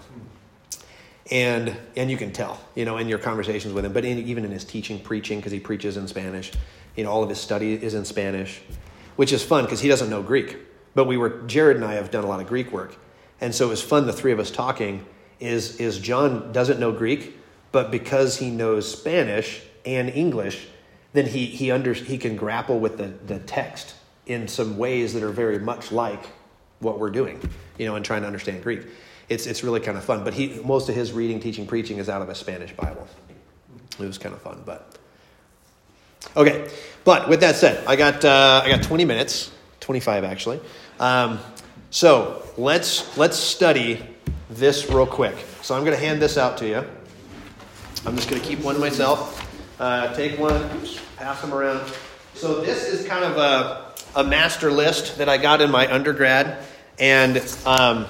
And and you can tell, you know, in your conversations with him, but in, even in his teaching, preaching, because he preaches in Spanish, you know, all of his study is in Spanish, which is fun because he doesn't know Greek. But we were, Jared and I have done a lot of Greek work. And so it was fun, the three of us talking, is, is John doesn't know Greek, but because he knows Spanish and English, then he he under, he can grapple with the, the text in some ways that are very much like what we're doing, you know, and trying to understand Greek. It's it's really kind of fun. But he most of his reading, teaching, preaching is out of a Spanish Bible. It was kind of fun, but okay. But with that said, I got uh, I got twenty minutes, twenty-five actually. Um, so let's let's study this real quick. So I'm going to hand this out to you. I'm just going to keep one myself. Uh, take one, oops, pass them around. So this is kind of a a master list that I got in my undergrad, and um,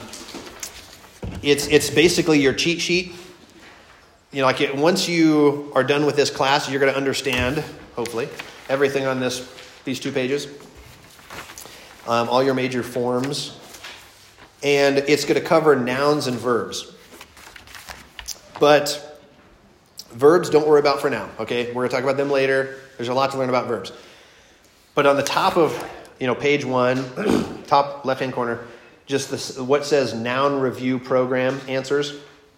it's it's basically your cheat sheet. You know, like it, once you are done with this class, you're going to understand, hopefully, everything on this these two pages. Um, all your major forms. And it's going to cover nouns and verbs. But verbs, don't worry about for now, okay? We're going to talk about them later. There's a lot to learn about verbs. But on the top of, you know, page one, top left-hand corner, just this, what says noun review program answers.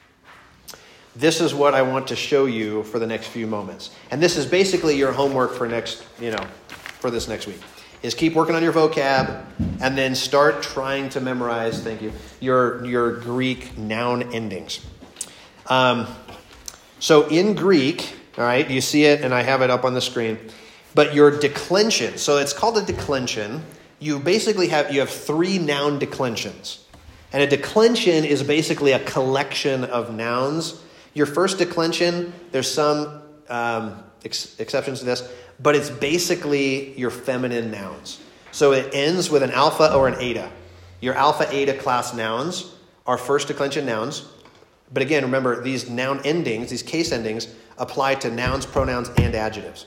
This is what I want to show you for the next few moments. And this is basically your homework for next, you know, for this next week. Is keep working on your vocab and then start trying to memorize, thank you, your, your Greek noun endings. Um, so in Greek, all right, you see it and I have it up on the screen, but your declension, so it's called a declension. You basically have, you have three noun declensions. And a declension is basically a collection of nouns. Your first declension, there's some um, ex- exceptions to this, but it's basically your feminine nouns. So it ends with an alpha or an eta. Your alpha, eta class nouns are first declension nouns. But again, remember, these noun endings, these case endings, apply to nouns, pronouns, and adjectives.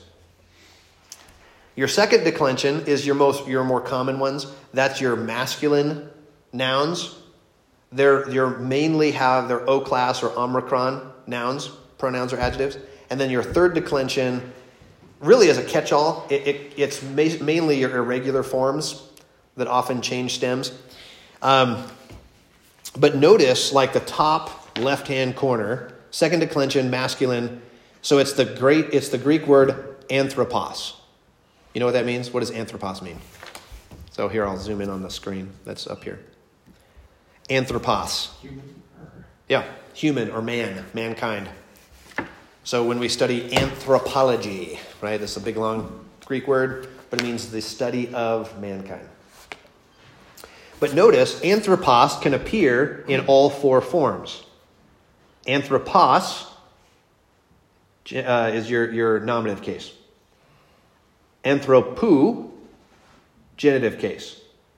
Your second declension is your most your more common ones. That's your masculine nouns. They're you're mainly have their O class or omicron nouns, pronouns, or adjectives. And then your third declension really is a catch-all. It, it, it's ma- mainly your irregular forms that often change stems. Um, but notice, like the top left-hand corner, second declension, masculine. So it's the great. It's the Greek word anthropos. You know what that means? What does anthropos mean? So here, I'll zoom in on the screen. That's up here. Anthropos. Yeah, human or man, mankind. So when we study anthropology, right, that's a big, long Greek word, but it means the study of mankind. But notice, anthropos can appear in all four forms. Anthropos uh, is your, your nominative case. Anthropou, genitive case.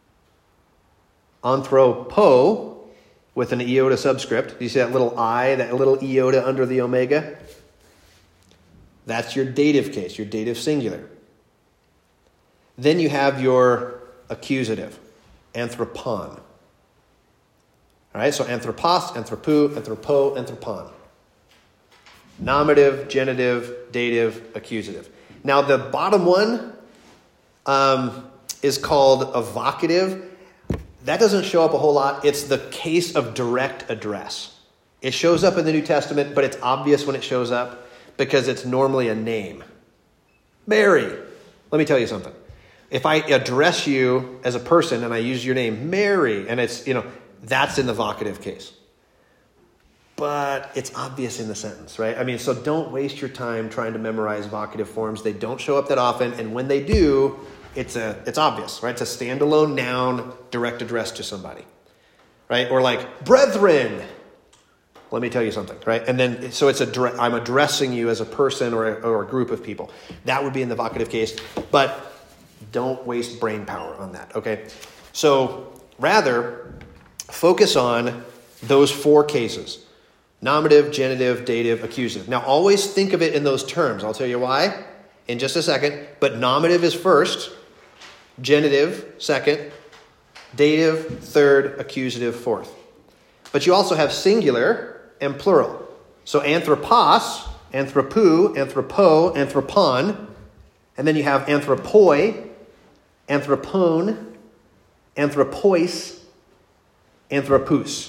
Anthropo, with an iota subscript. Do you see that little I, that little iota under the omega? That's your dative case, your dative singular. Then you have your accusative, anthropon. All right, so anthropos, anthropou, anthropo, anthropon. Nominative, genitive, dative, accusative. Now the bottom one um, is called evocative. That doesn't show up a whole lot. It's the case of direct address. It shows up in the New Testament, but it's obvious when it shows up because it's normally a name. Mary. Let me tell you something. If I address you as a person and I use your name, Mary, and it's, you know, that's in the vocative case. But it's obvious in the sentence, right? I mean, so don't waste your time trying to memorize vocative forms. They don't show up that often, and when they do, it's a it's obvious, right? It's a standalone noun, direct address to somebody, right? Or like, brethren. Let me tell you something, right? And then, so it's a I'm addressing you as a person or a, or a group of people. That would be in the vocative case, but don't waste brain power on that, okay? So rather, focus on those four cases. Nominative, genitive, dative, accusative. Now, always think of it in those terms. I'll tell you why in just a second. But nominative is first, genitive second, dative third, accusative fourth. But you also have singular and plural. So anthropos, anthropou, anthropo, anthropon. And then you have anthropoi, anthropone, anthropois, anthropous.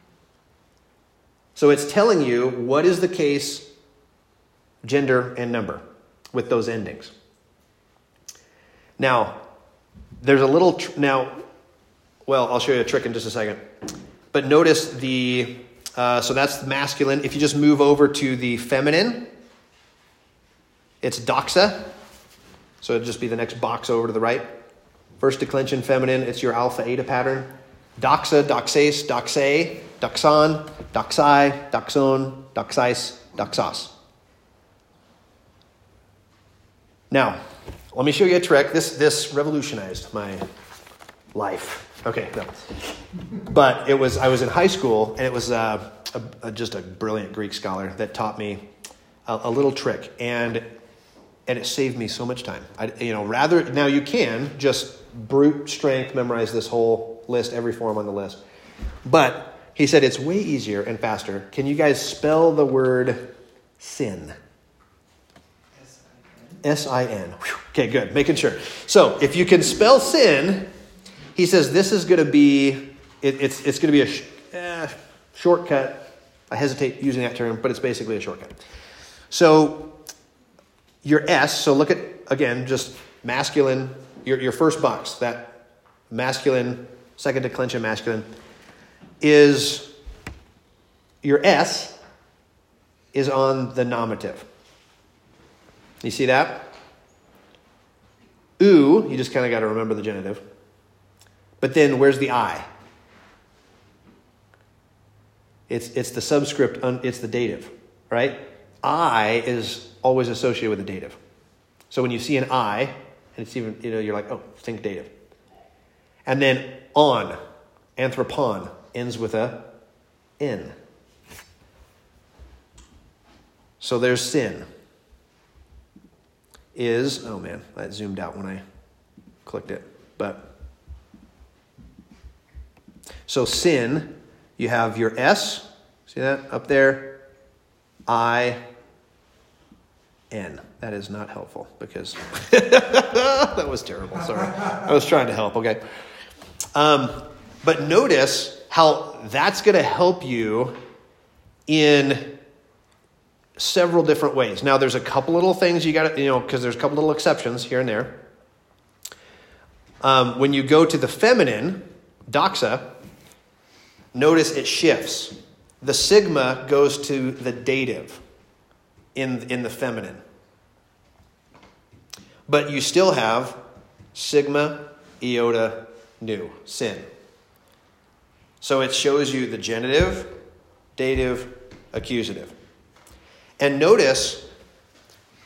So it's telling you what is the case, gender, and number with those endings. Now, there's a little, tr- now, well, I'll show you a trick in just a second. But notice the, uh, so that's masculine. If you just move over to the feminine, it's doxa. So it'd just be the next box over to the right. First declension feminine, it's your alpha eta pattern. Doxa, doxase, doxae, doxon, doxai, doxon, doxais, doxos. Now, let me show you a trick. This this revolutionized my life. Okay, no. But it was I was in high school, and it was uh, a, a, just a brilliant Greek scholar that taught me a, a little trick, and and it saved me so much time. I, you know, rather now you can just brute strength memorize this whole list, every form on the list, but he said it's way easier and faster. Can you guys spell the word sin? S I N. Okay, good. Making sure. So if you can spell sin, he says this is going to be, it, it's it's going to be a sh- eh, shortcut. I hesitate using that term, but it's basically a shortcut. So your S, so look at, again, just masculine, your, your first box, that masculine, second declension masculine, is your S is on the nominative. You see that? Oo, you just kind of got to remember the genitive. But then where's the I? It's it's the subscript, it's the dative, right? I is always associated with the dative. So when you see an I, and it's even, you know, you're like, oh, think dative. And then on, anthropon, ends with a N. So there's sin. Is, oh man, that zoomed out when I clicked it. But, so sin, you have your S, see that up there? I, N. That is not helpful because that was terrible. Sorry. I was trying to help. Okay. Um, but notice how that's going to help you in several different ways. Now, there's a couple little things you got to, you know, because there's a couple little exceptions here and there. Um, when you go to the feminine, doxa, notice it shifts. The sigma goes to the dative in, in the feminine. But you still have sigma, iota, nu, sin. So it shows you the genitive, dative, accusative. And notice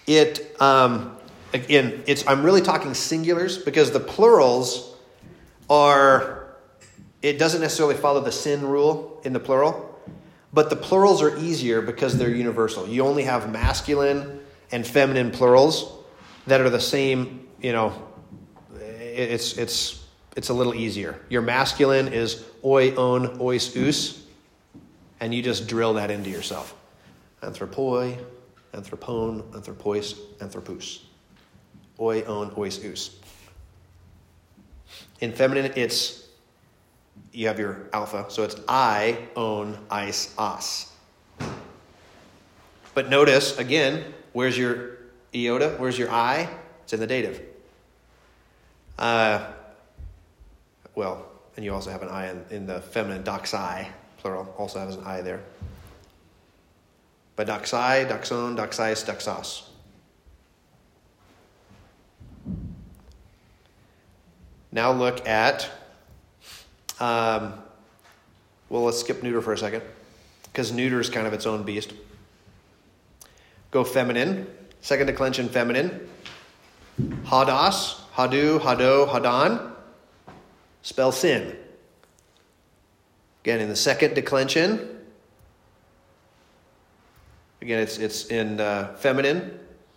it, um, again, it's, I'm really talking singulars because the plurals are, it doesn't necessarily follow the sin rule in the plural, but the plurals are easier because they're universal. You only have masculine and feminine plurals that are the same, you know, it's, it's, it's a little easier. Your masculine is oi, on, ois, us, and you just drill that into yourself. Anthropoi, anthropon, anthropois, anthropous. Oi, on, ois, us. In feminine, it's, you have your alpha, so it's I, own, eis, os. But notice, again, where's your iota? Where's your I? It's in the dative. Uh, well, and you also have an I in, in the feminine, doxai, plural, also has an I there. But doxai, doxon, doxais, doxos. Now look at, um, well, let's skip neuter for a second, because neuter is kind of its own beast. Go feminine, second declension feminine. Hadas, hadu, hado, hadan. Spell sin. Again, in the second declension, again, it's it's in uh, feminine.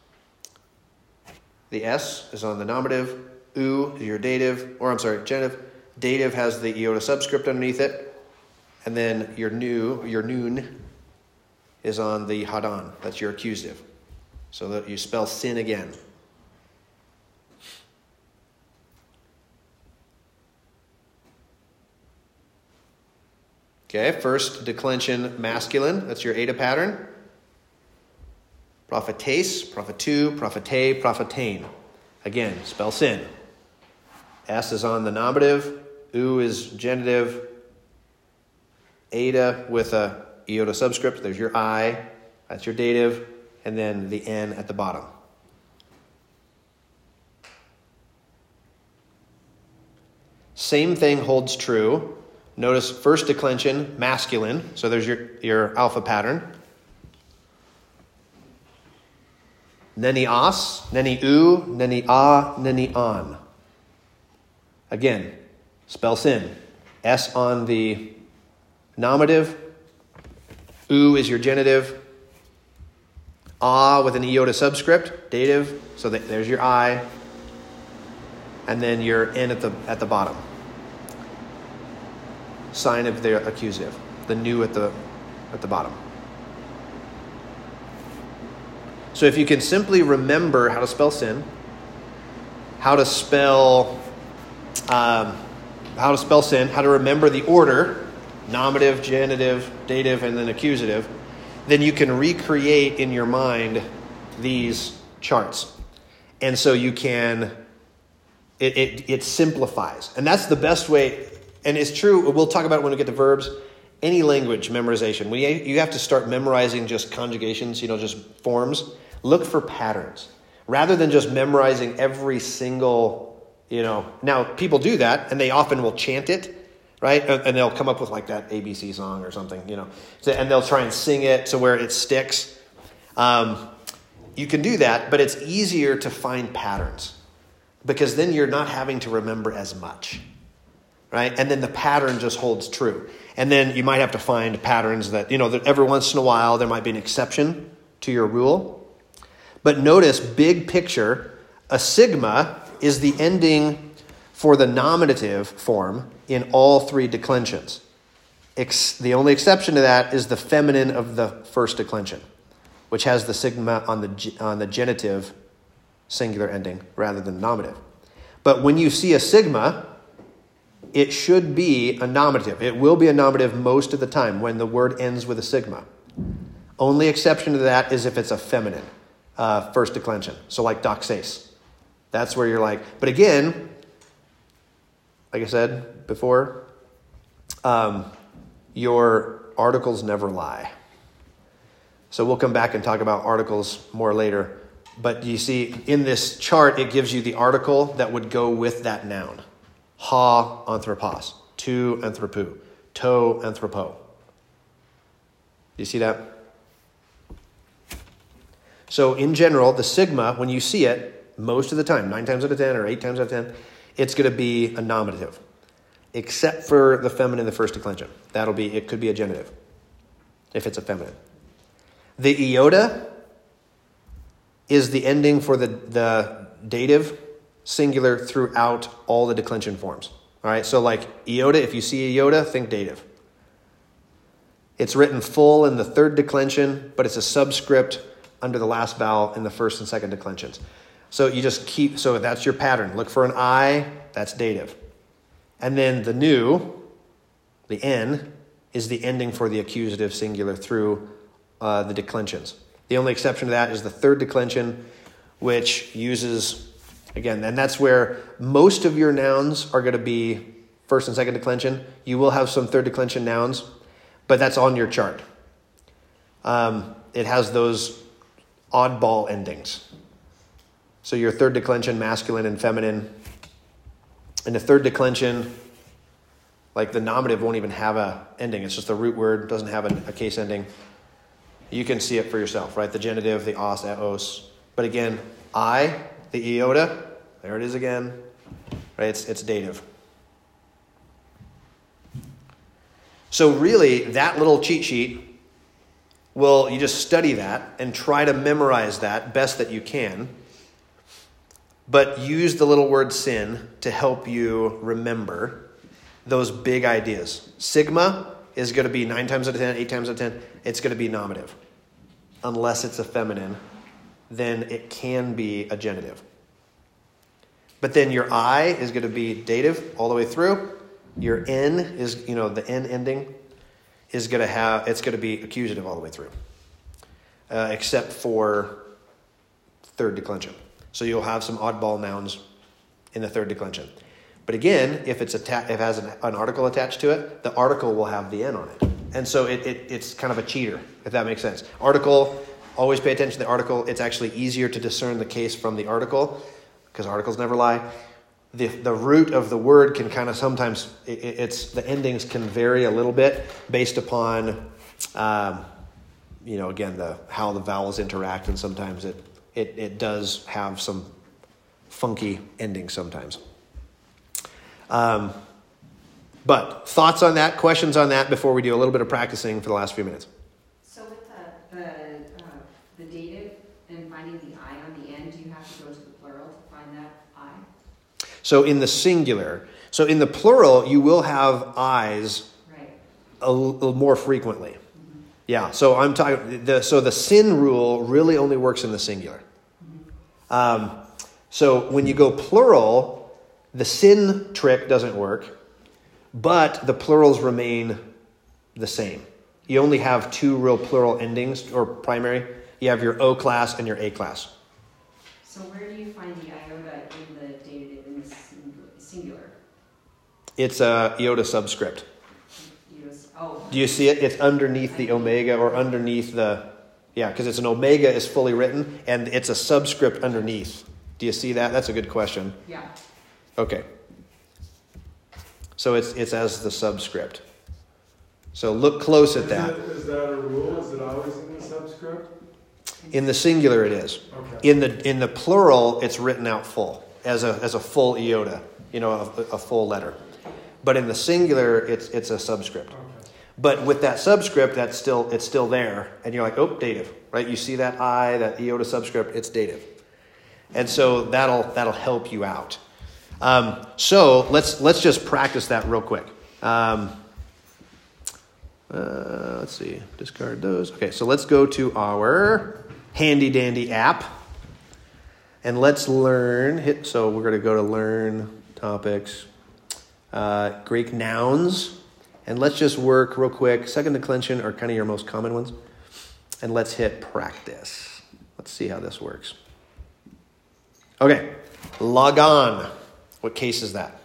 The S is on the nominative. U is your dative, or I'm sorry, genitive. Dative has the iota subscript underneath it. And then your nu, your noon, is on the hadan. That's your accusative. So that you spell sin again. Okay, first declension masculine. That's your eta pattern. Prophetes, prophetu, prophete, prophetain. Again, spell sin. S is on the nominative. U is genitive. Eta with a iota subscript. There's your I. That's your dative. And then the N at the bottom. Same thing holds true. Notice first declension, masculine. So there's your, your alpha pattern. Neni as, neni u, neni a, neni an. Again, spell sin. S on the nominative. U is your genitive. A with an iota subscript, dative. So that, there's your I. And then your N at the at the bottom. Sign of the accusative. The nu at the at the bottom. So if you can simply remember how to spell sin, how to spell um, how to spell sin, how to remember the order, nominative, genitive, dative, and then accusative, then you can recreate in your mind these charts. And so you can, it, it, it simplifies. And that's the best way, and it's true, we'll talk about it when we get to verbs. Any language memorization, when you, you have to start memorizing just conjugations, you know, just forms, look for patterns. Rather than just memorizing every single, you know, now people do that and they often will chant it, right? And they'll come up with like that A B C song or something, you know, and they'll try and sing it to where it sticks. Um, you can do that, but it's easier to find patterns because then you're not having to remember as much, right? And then the pattern just holds true. And then you might have to find patterns that, you know, that every once in a while there might be an exception to your rule. But notice, big picture, a sigma is the ending for the nominative form in all three declensions. Ex- the only exception to that is the feminine of the first declension, which has the sigma on the on the genitive singular ending rather than nominative. But when you see a sigma, it should be a nominative. It will be a nominative most of the time when the word ends with a sigma. Only exception to that is if it's a feminine uh, first declension. So like doxase. That's where you're like, but again, like I said before, um, your articles never lie. So we'll come back and talk about articles more later. But you see, in this chart, it gives you the article that would go with that noun. Ha, anthropos. Tu, anthropou. To, anthropo. You see that? So in general, the sigma, when you see it, most of the time, nine times out of ten or eight times out of ten, it's going to be a nominative, except for the feminine, the first declension. That'll be, it could be a genitive if it's a feminine. The iota is the ending for the, the dative singular throughout all the declension forms. All right, so like iota, if you see iota, think dative. It's written full in the third declension, but it's a subscript under the last vowel in the first and second declensions. So you just keep, so that's your pattern. Look for an I, that's dative. And then the nu, the N, is the ending for the accusative singular through uh, the declensions. The only exception to that is the third declension, which uses, again, and that's where most of your nouns are going to be first and second declension. You will have some third declension nouns, but that's on your chart. Um, it has those oddball endings. So your third declension, masculine and feminine. In the third declension, like the nominative won't even have a ending. It's just a root word, doesn't have a, a case ending. You can see it for yourself, right? The genitive, the os, eos. But again, I, the iota, there it is again, right? It's, it's dative. So really, that little cheat sheet, will you just study that and try to memorize that best that you can, but use the little word sin to help you remember those big ideas. Sigma is going to be nine times out of ten, eight times out of ten, it's going to be nominative. Unless it's a feminine, then it can be a genitive. But then your I is going to be dative all the way through. Your N is, you know, the N ending is going to have, it's going to be accusative all the way through. Uh, except for third declension. So you'll have some oddball nouns in the third declension. But again, if it's atta- if it has an, an article attached to it, the article will have the N on it. And so it, it it's kind of a cheater, if that makes sense. Article, always pay attention to the article. It's actually easier to discern the case from the article, because articles never lie. The the root of the word can kind of sometimes, it, it's the endings can vary a little bit based upon, um, you know, again, the how the vowels interact, and sometimes it, it, it does have some funky endings sometimes. Um, but thoughts on that, questions on that before we do a little bit of practicing for the last few minutes? So with the, the, uh, the dative and finding the I on the end, do you have to go to the plural to find that I? So in the singular, so in the plural, you will have I's Right. a little more frequently. Mm-hmm. Yeah, so I'm talking, the, so the sin rule really only works in the singular. Mm-hmm. Um, so when you go plural, the sin trick doesn't work, but the plurals remain the same. You only have two real plural endings, or primary. You have your O class and your A class. So where do you find the iota in the dative, in the sing- singular? It's a iota subscript. You just, oh. Do you see it? It's underneath the omega, or underneath the, yeah, because it's an omega is fully written, and it's a subscript underneath. Do you see that? That's a good question. Yeah. Okay. So it's it's as the subscript. So look close at Is that. it- Is that a rule? Is it always in the subscript? In the singular, it is. Okay. In the in the plural, it's written out full as a as a full iota, you know, a, a full letter. But in the singular, it's it's a subscript. Okay. But with that subscript, that's still it's still there, and you're like, oh, dative, right? You see that I, that iota subscript, it's dative, and so that'll that'll help you out. Um, so let's let's just practice that real quick. Um, uh, let's see, discard those. Okay, so let's go to our handy dandy app, and let's learn. Hit. So we're going to go to learn topics, uh, Greek nouns, and let's just work real quick. Second declension are kind of your most common ones, and let's hit practice. Let's see how this works. Okay, log on. What case is that?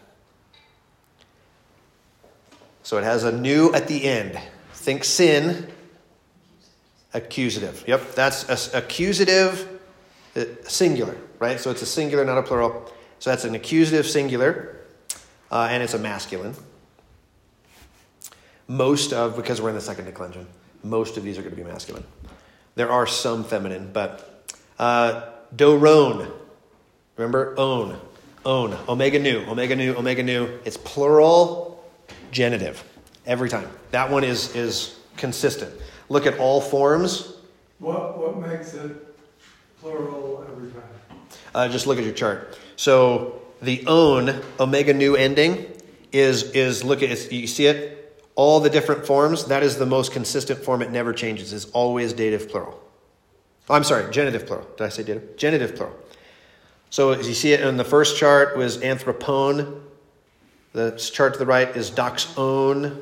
So it has a nu at the end. Think sin, accusative. Yep, that's a, accusative uh, singular, right? So it's a singular, not a plural. So that's an accusative singular, uh, and it's a masculine. Most of, because we're in the second declension, most of these are going to be masculine. There are some feminine, but Uh, dorone. Remember? Own. Own. Omega nu. Omega nu. Omega nu. It's plural genitive. Every time. That one is, is consistent. Look at all forms. What what makes it plural every time? Uh, just look at your chart. So the own, omega nu ending, is, is look at it. You see it? All the different forms. That is the most consistent form. It never changes. It's always dative plural. Oh, I'm sorry, genitive plural. Did I say dative? Genitive plural. So as you see it in the first chart was anthropone. The chart to the right is doxone,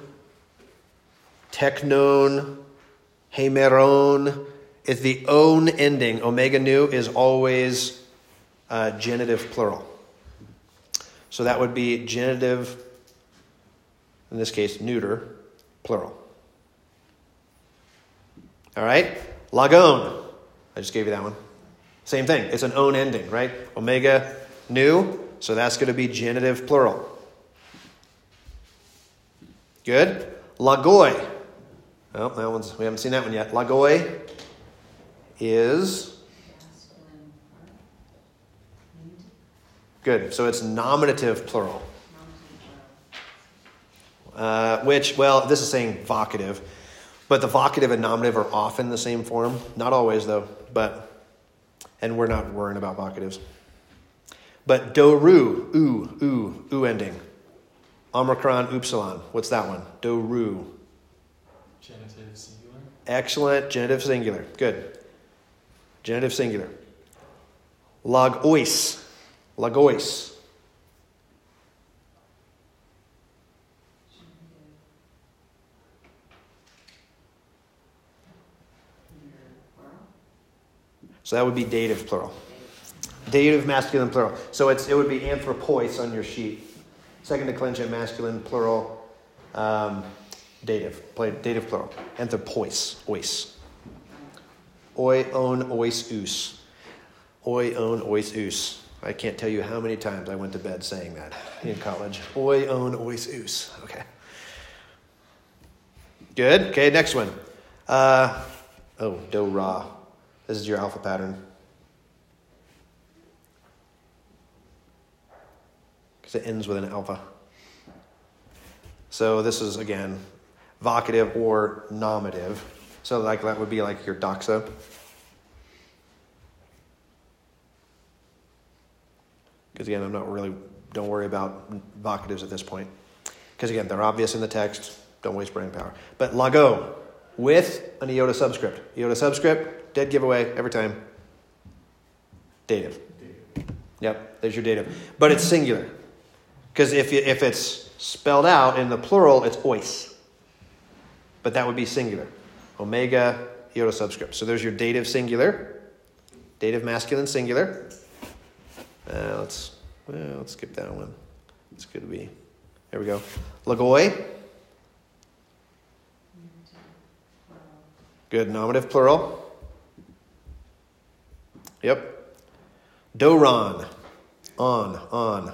teknon, hemeron. It's the own ending. Omega nu is always uh, genitive plural. So that would be genitive, in this case, neuter, plural. All right? Lagone. I just gave you that one. Same thing. It's an own ending, right? Omega nu. So that's going to be genitive plural. Good? Lagoi. Oh, that one's, we haven't seen that one yet. Lagoi is good. So it's nominative plural. Uh, which, well, this is saying vocative. But the vocative and nominative are often the same form. Not always, though. But, and we're not worrying about vocatives. But doru, oo, oo, oo ending. Omicron, upsilon. What's that one? Doru. Genitive singular. Excellent. Genitive singular. Good. Genitive singular. Logois. Logois. So that would be dative plural. Dative masculine plural. So it's it would be anthropois on your sheet. Second declension masculine plural. Um, dative. Play dative plural. Anthropois. Ois. Oi on ois us. Oi on ois us. I can't tell you how many times I went to bed saying that in college. Oi on ois us. Okay. Good. Okay, next one. Uh, oh, do ra. This is your alpha pattern. Because it ends with an alpha. So this is, again, vocative or nominative. So like that would be like your doxa. Because again, I'm not really, don't worry about vocatives at this point. Because again, they're obvious in the text. Don't waste brain power. But lago, with an iota subscript. Iota subscript, dead giveaway every time. Dative. Yep, there's your dative. But it's singular. Because if you, if it's spelled out in the plural, it's ois. But that would be singular. Omega, iota subscript. So there's your dative singular. Dative masculine singular. Uh, let's, well, let's skip that one. It's good to be. There we go. Lagoi. Good. Nominative plural. Yep. Doron. On. On.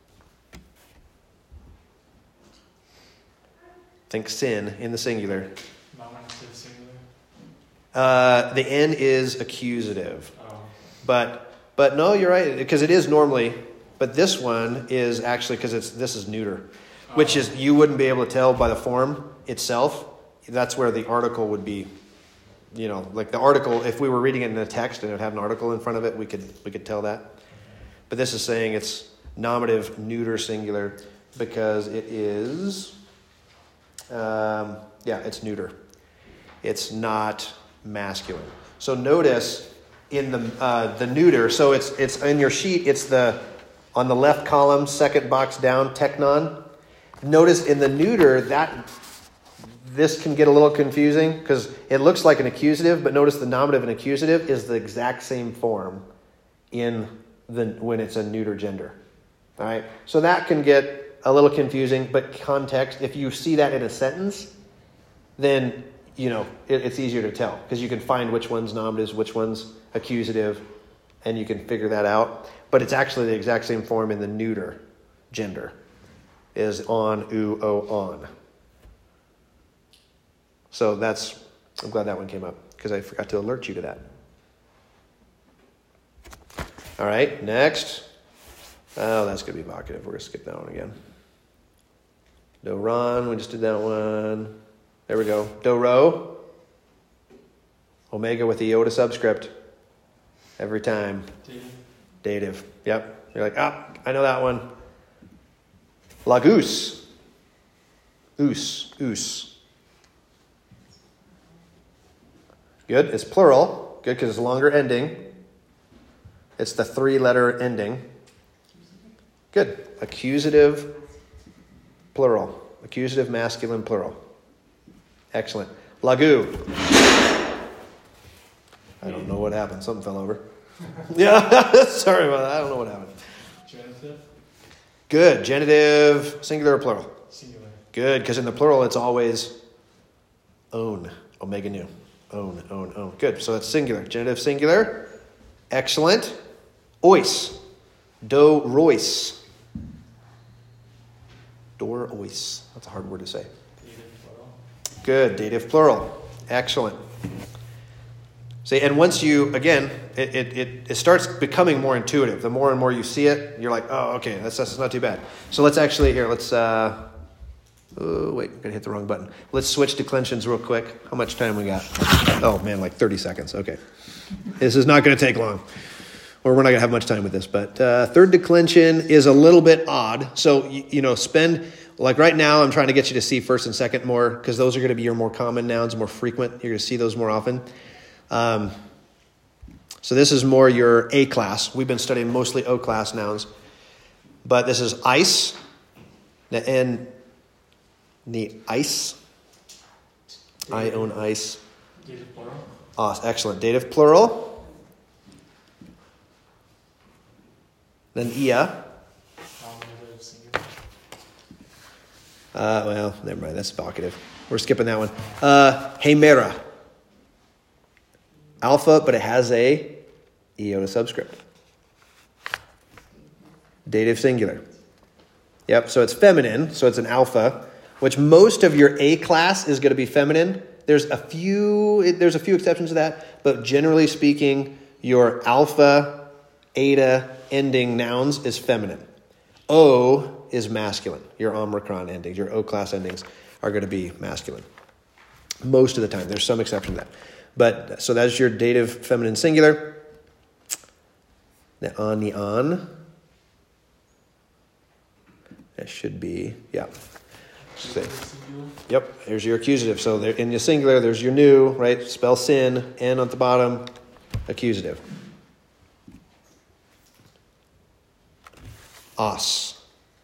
Think sin in the singular. Nominative singular. Uh, the N is accusative. Oh. But but no, you're right, because it is normally, but this one is actually, because it's this is neuter, which is, you wouldn't be able to tell by the form itself. That's where the article would be, you know, like the article, if we were reading it in the text and it had an article in front of it, we could we could tell that. But this is saying it's nominative neuter singular because it is, um, yeah, it's neuter. It's not masculine. So notice in the uh, the neuter, so it's it's in your sheet, it's the, on the left column, second box down, teknon. Notice in the neuter, that this can get a little confusing because it looks like an accusative, but notice the nominative and accusative is the exact same form in the when it's a neuter gender. All right, so that can get a little confusing, but context, if you see that in a sentence, then you know it, it's easier to tell because you can find which one's nominative, which one's accusative, and you can figure that out. But it's actually the exact same form in the neuter gender, is on, oo, o, on. So that's, I'm glad that one came up because I forgot to alert you to that. All right, next. Oh, that's going to be vocative. We're going to skip that one again. Do-ron, we just did that one. There we go. Do-ro. Omega with the iota subscript. Every time. Dative. Dative. Yep. You're like, ah, I know that one. Lagus. Us. Us. Good. It's plural. Good because it's a longer ending. It's the three-letter ending. Good. Accusative plural. Accusative masculine plural. Excellent. Lagu. I don't know what happened. Something fell over. Yeah. Sorry about that. I don't know what happened. Genitive. Good. Genitive, singular or plural? Singular. Good, because in the plural it's always own. Omega nu. Own, own, own. Good. So that's singular. Genitive, singular. Excellent. Ois. Do rois. Dor ois. That's a hard word to say. Dative plural. Good. Dative plural. Excellent. See, and once you, again, it, it, it, it starts becoming more intuitive. The more and more you see it, you're like, oh, okay, that's, that's not too bad. So let's actually, here, let's, uh, oh, wait, I'm going to hit the wrong button. Let's switch declensions real quick. How much time we got? Oh, man, like thirty seconds. Okay. This is not going to take long. Or we're not going to have much time with this. But uh, third declension is a little bit odd. So, you, you know, spend, like right now, I'm trying to get you to see first and second more, because those are going to be your more common nouns, more frequent. You're going to see those more often. Um, so this is more your A class. We've been studying mostly O class nouns. But this is ice. And the ice. I own ice. Dative plural. Awesome. Excellent. Dative plural. Then ia. Nominative singular. Uh, well, never mind. That's vocative. We're skipping that one. Uh, hemera. Alpha, but it has a iota subscript. Dative singular. Yep, so it's feminine, so it's an alpha, which most of your A class is going to be feminine. There's a few there's a few exceptions to that, but generally speaking, your alpha, eta ending nouns is feminine. O is masculine. Your omicron endings, your O class endings are going to be masculine. Most of the time. There's some exception to that. But so that's your dative feminine singular. The on, the on. That should be, yeah. Say. Yep, there's your accusative. So there, in your singular, there's your new, right? Spell sin, N at the bottom, accusative. Os.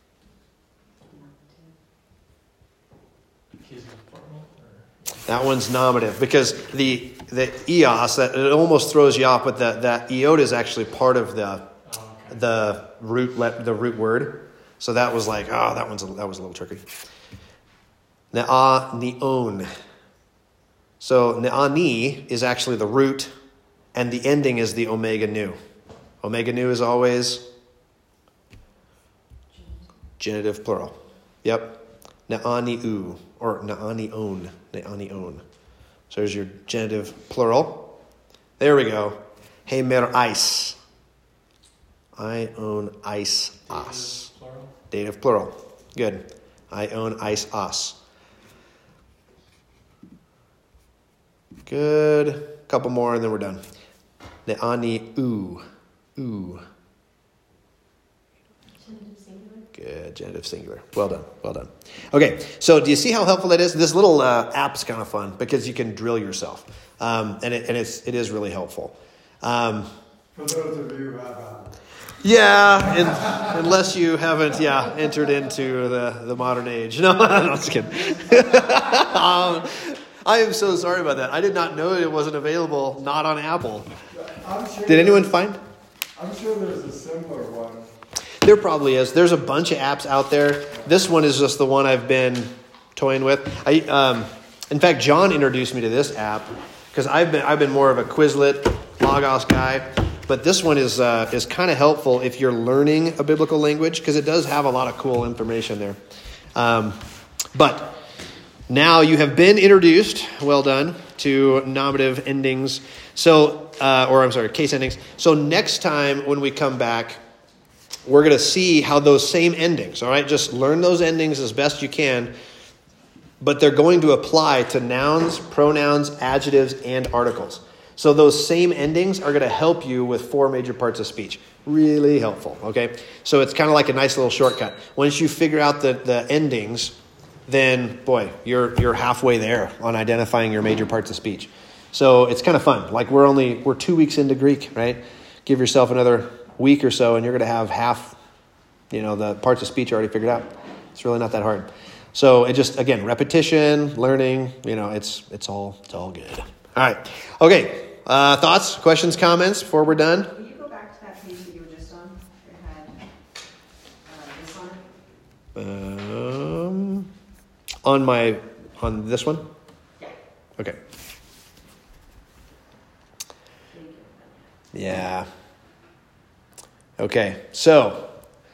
That one's nominative because the the eos that it almost throws you off, but that that iota is actually part of the Oh, okay. the root let the root word. So that was like, oh, that one's a, that was a little tricky. Ne'a neon. So ne'ani is actually the root, and the ending is the omega nu. Omega nu is always genitive plural. Yep. Ne'ani u or ne'ani on. Ne'ani on. So there's your genitive plural. There we go. Hemer ice. I own ice os. Dative plural. Dative plural. Good. I own ice os. Good. Couple more and then we're done. Ne'ani u. U. Good. Genitive singular. Well done. Well done. Okay. So do you see how helpful that is? This little uh, app's kind of fun because you can drill yourself. Um, and it, and it's, it is really helpful. Um, For those of you who have Apple. Yeah, in, unless you haven't, yeah, entered into the, the modern age. No, I'm just kidding. um, I am so sorry about that. I did not know it wasn't available, not on Apple. I'm sure Did anyone find? I'm sure there's a similar one. There probably is. There's a bunch of apps out there. This one is just the one I've been toying with. I, um, in fact, John introduced me to this app because I've been I've been more of a Quizlet, Logos guy. But this one is uh, is kind of helpful if you're learning a biblical language because it does have a lot of cool information there. Um, but Now you have been introduced, well done, to nominative endings. So, uh, or I'm sorry, case endings. So next time when we come back, we're going to see how those same endings, all right, just learn those endings as best you can, but they're going to apply to nouns, pronouns, adjectives, and articles. So those same endings are going to help you with four major parts of speech. Really helpful, okay? So it's kind of like a nice little shortcut. Once you figure out the, the endings, then, boy, you're you're halfway there on identifying your major parts of speech. So it's kind of fun. Like we're only, we're two weeks into Greek, right? Give yourself another week or so and you're going to have half, you know, the parts of speech already figured out. It's really not that hard. So it just, again, repetition, learning, you know, it's it's all it's all good. All right. Okay. Uh, thoughts, questions, comments before we're done? Will you go back to that page that you were just on? It had uh, this on it? Um, on my, on this one? Yeah. Okay. Yeah. Okay. So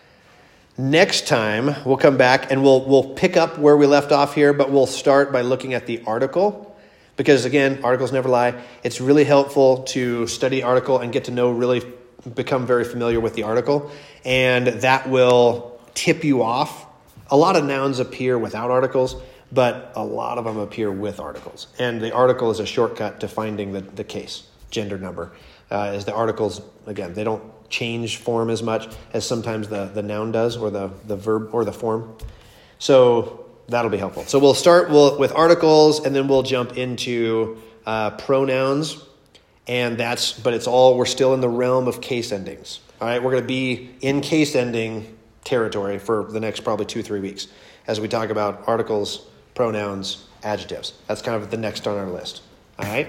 next time we'll come back and we'll we'll pick up where we left off here, but we'll start by looking at the article. Because again, articles never lie. It's really helpful to study article and get to know, really become very familiar with the article. And that will tip you off. A lot of nouns appear without articles, but a lot of them appear with articles. And the article is a shortcut to finding the, the case, gender number. Uh, as the articles, again, they don't change form as much as sometimes the, the noun does, or the, the verb or the form. So that'll be helpful. So we'll start we'll, with articles, and then we'll jump into uh, pronouns. And that's, but it's all, we're still in the realm of case endings. All right, we're going to be in case ending territory for the next probably two, three weeks as we talk about articles, pronouns, adjectives. That's kind of the next on our list. All right.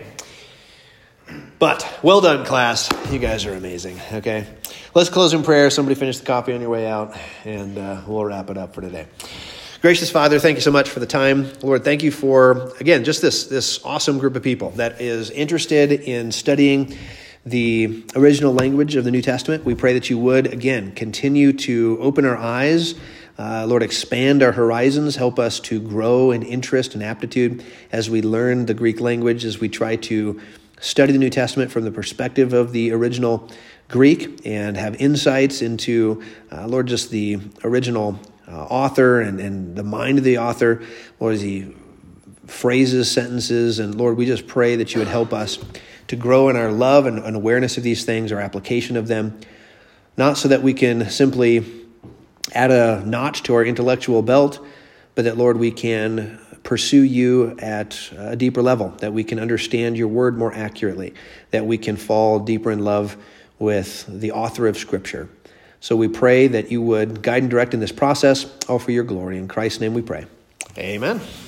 But well done, class. You guys are amazing. Okay. Let's close in prayer. Somebody finish the coffee on your way out, and uh, we'll wrap it up for today. Gracious Father, thank you so much for the time. Lord, thank you for, again, just this, this awesome group of people that is interested in studying the original language of the New Testament. We pray that you would, again, continue to open our eyes. Uh, Lord, expand our horizons. Help us to grow in interest and aptitude as we learn the Greek language, as we try to study the New Testament from the perspective of the original Greek and have insights into, uh, Lord, just the original Uh, author and, and the mind of the author, Lord, as he phrases, sentences, and Lord, we just pray that you would help us to grow in our love and, and awareness of these things, our application of them, not so that we can simply add a notch to our intellectual belt, but that, Lord, we can pursue you at a deeper level, that we can understand your word more accurately, that we can fall deeper in love with the author of Scripture. So we pray that you would guide and direct in this process, all for your glory. In Christ's name we pray. Amen.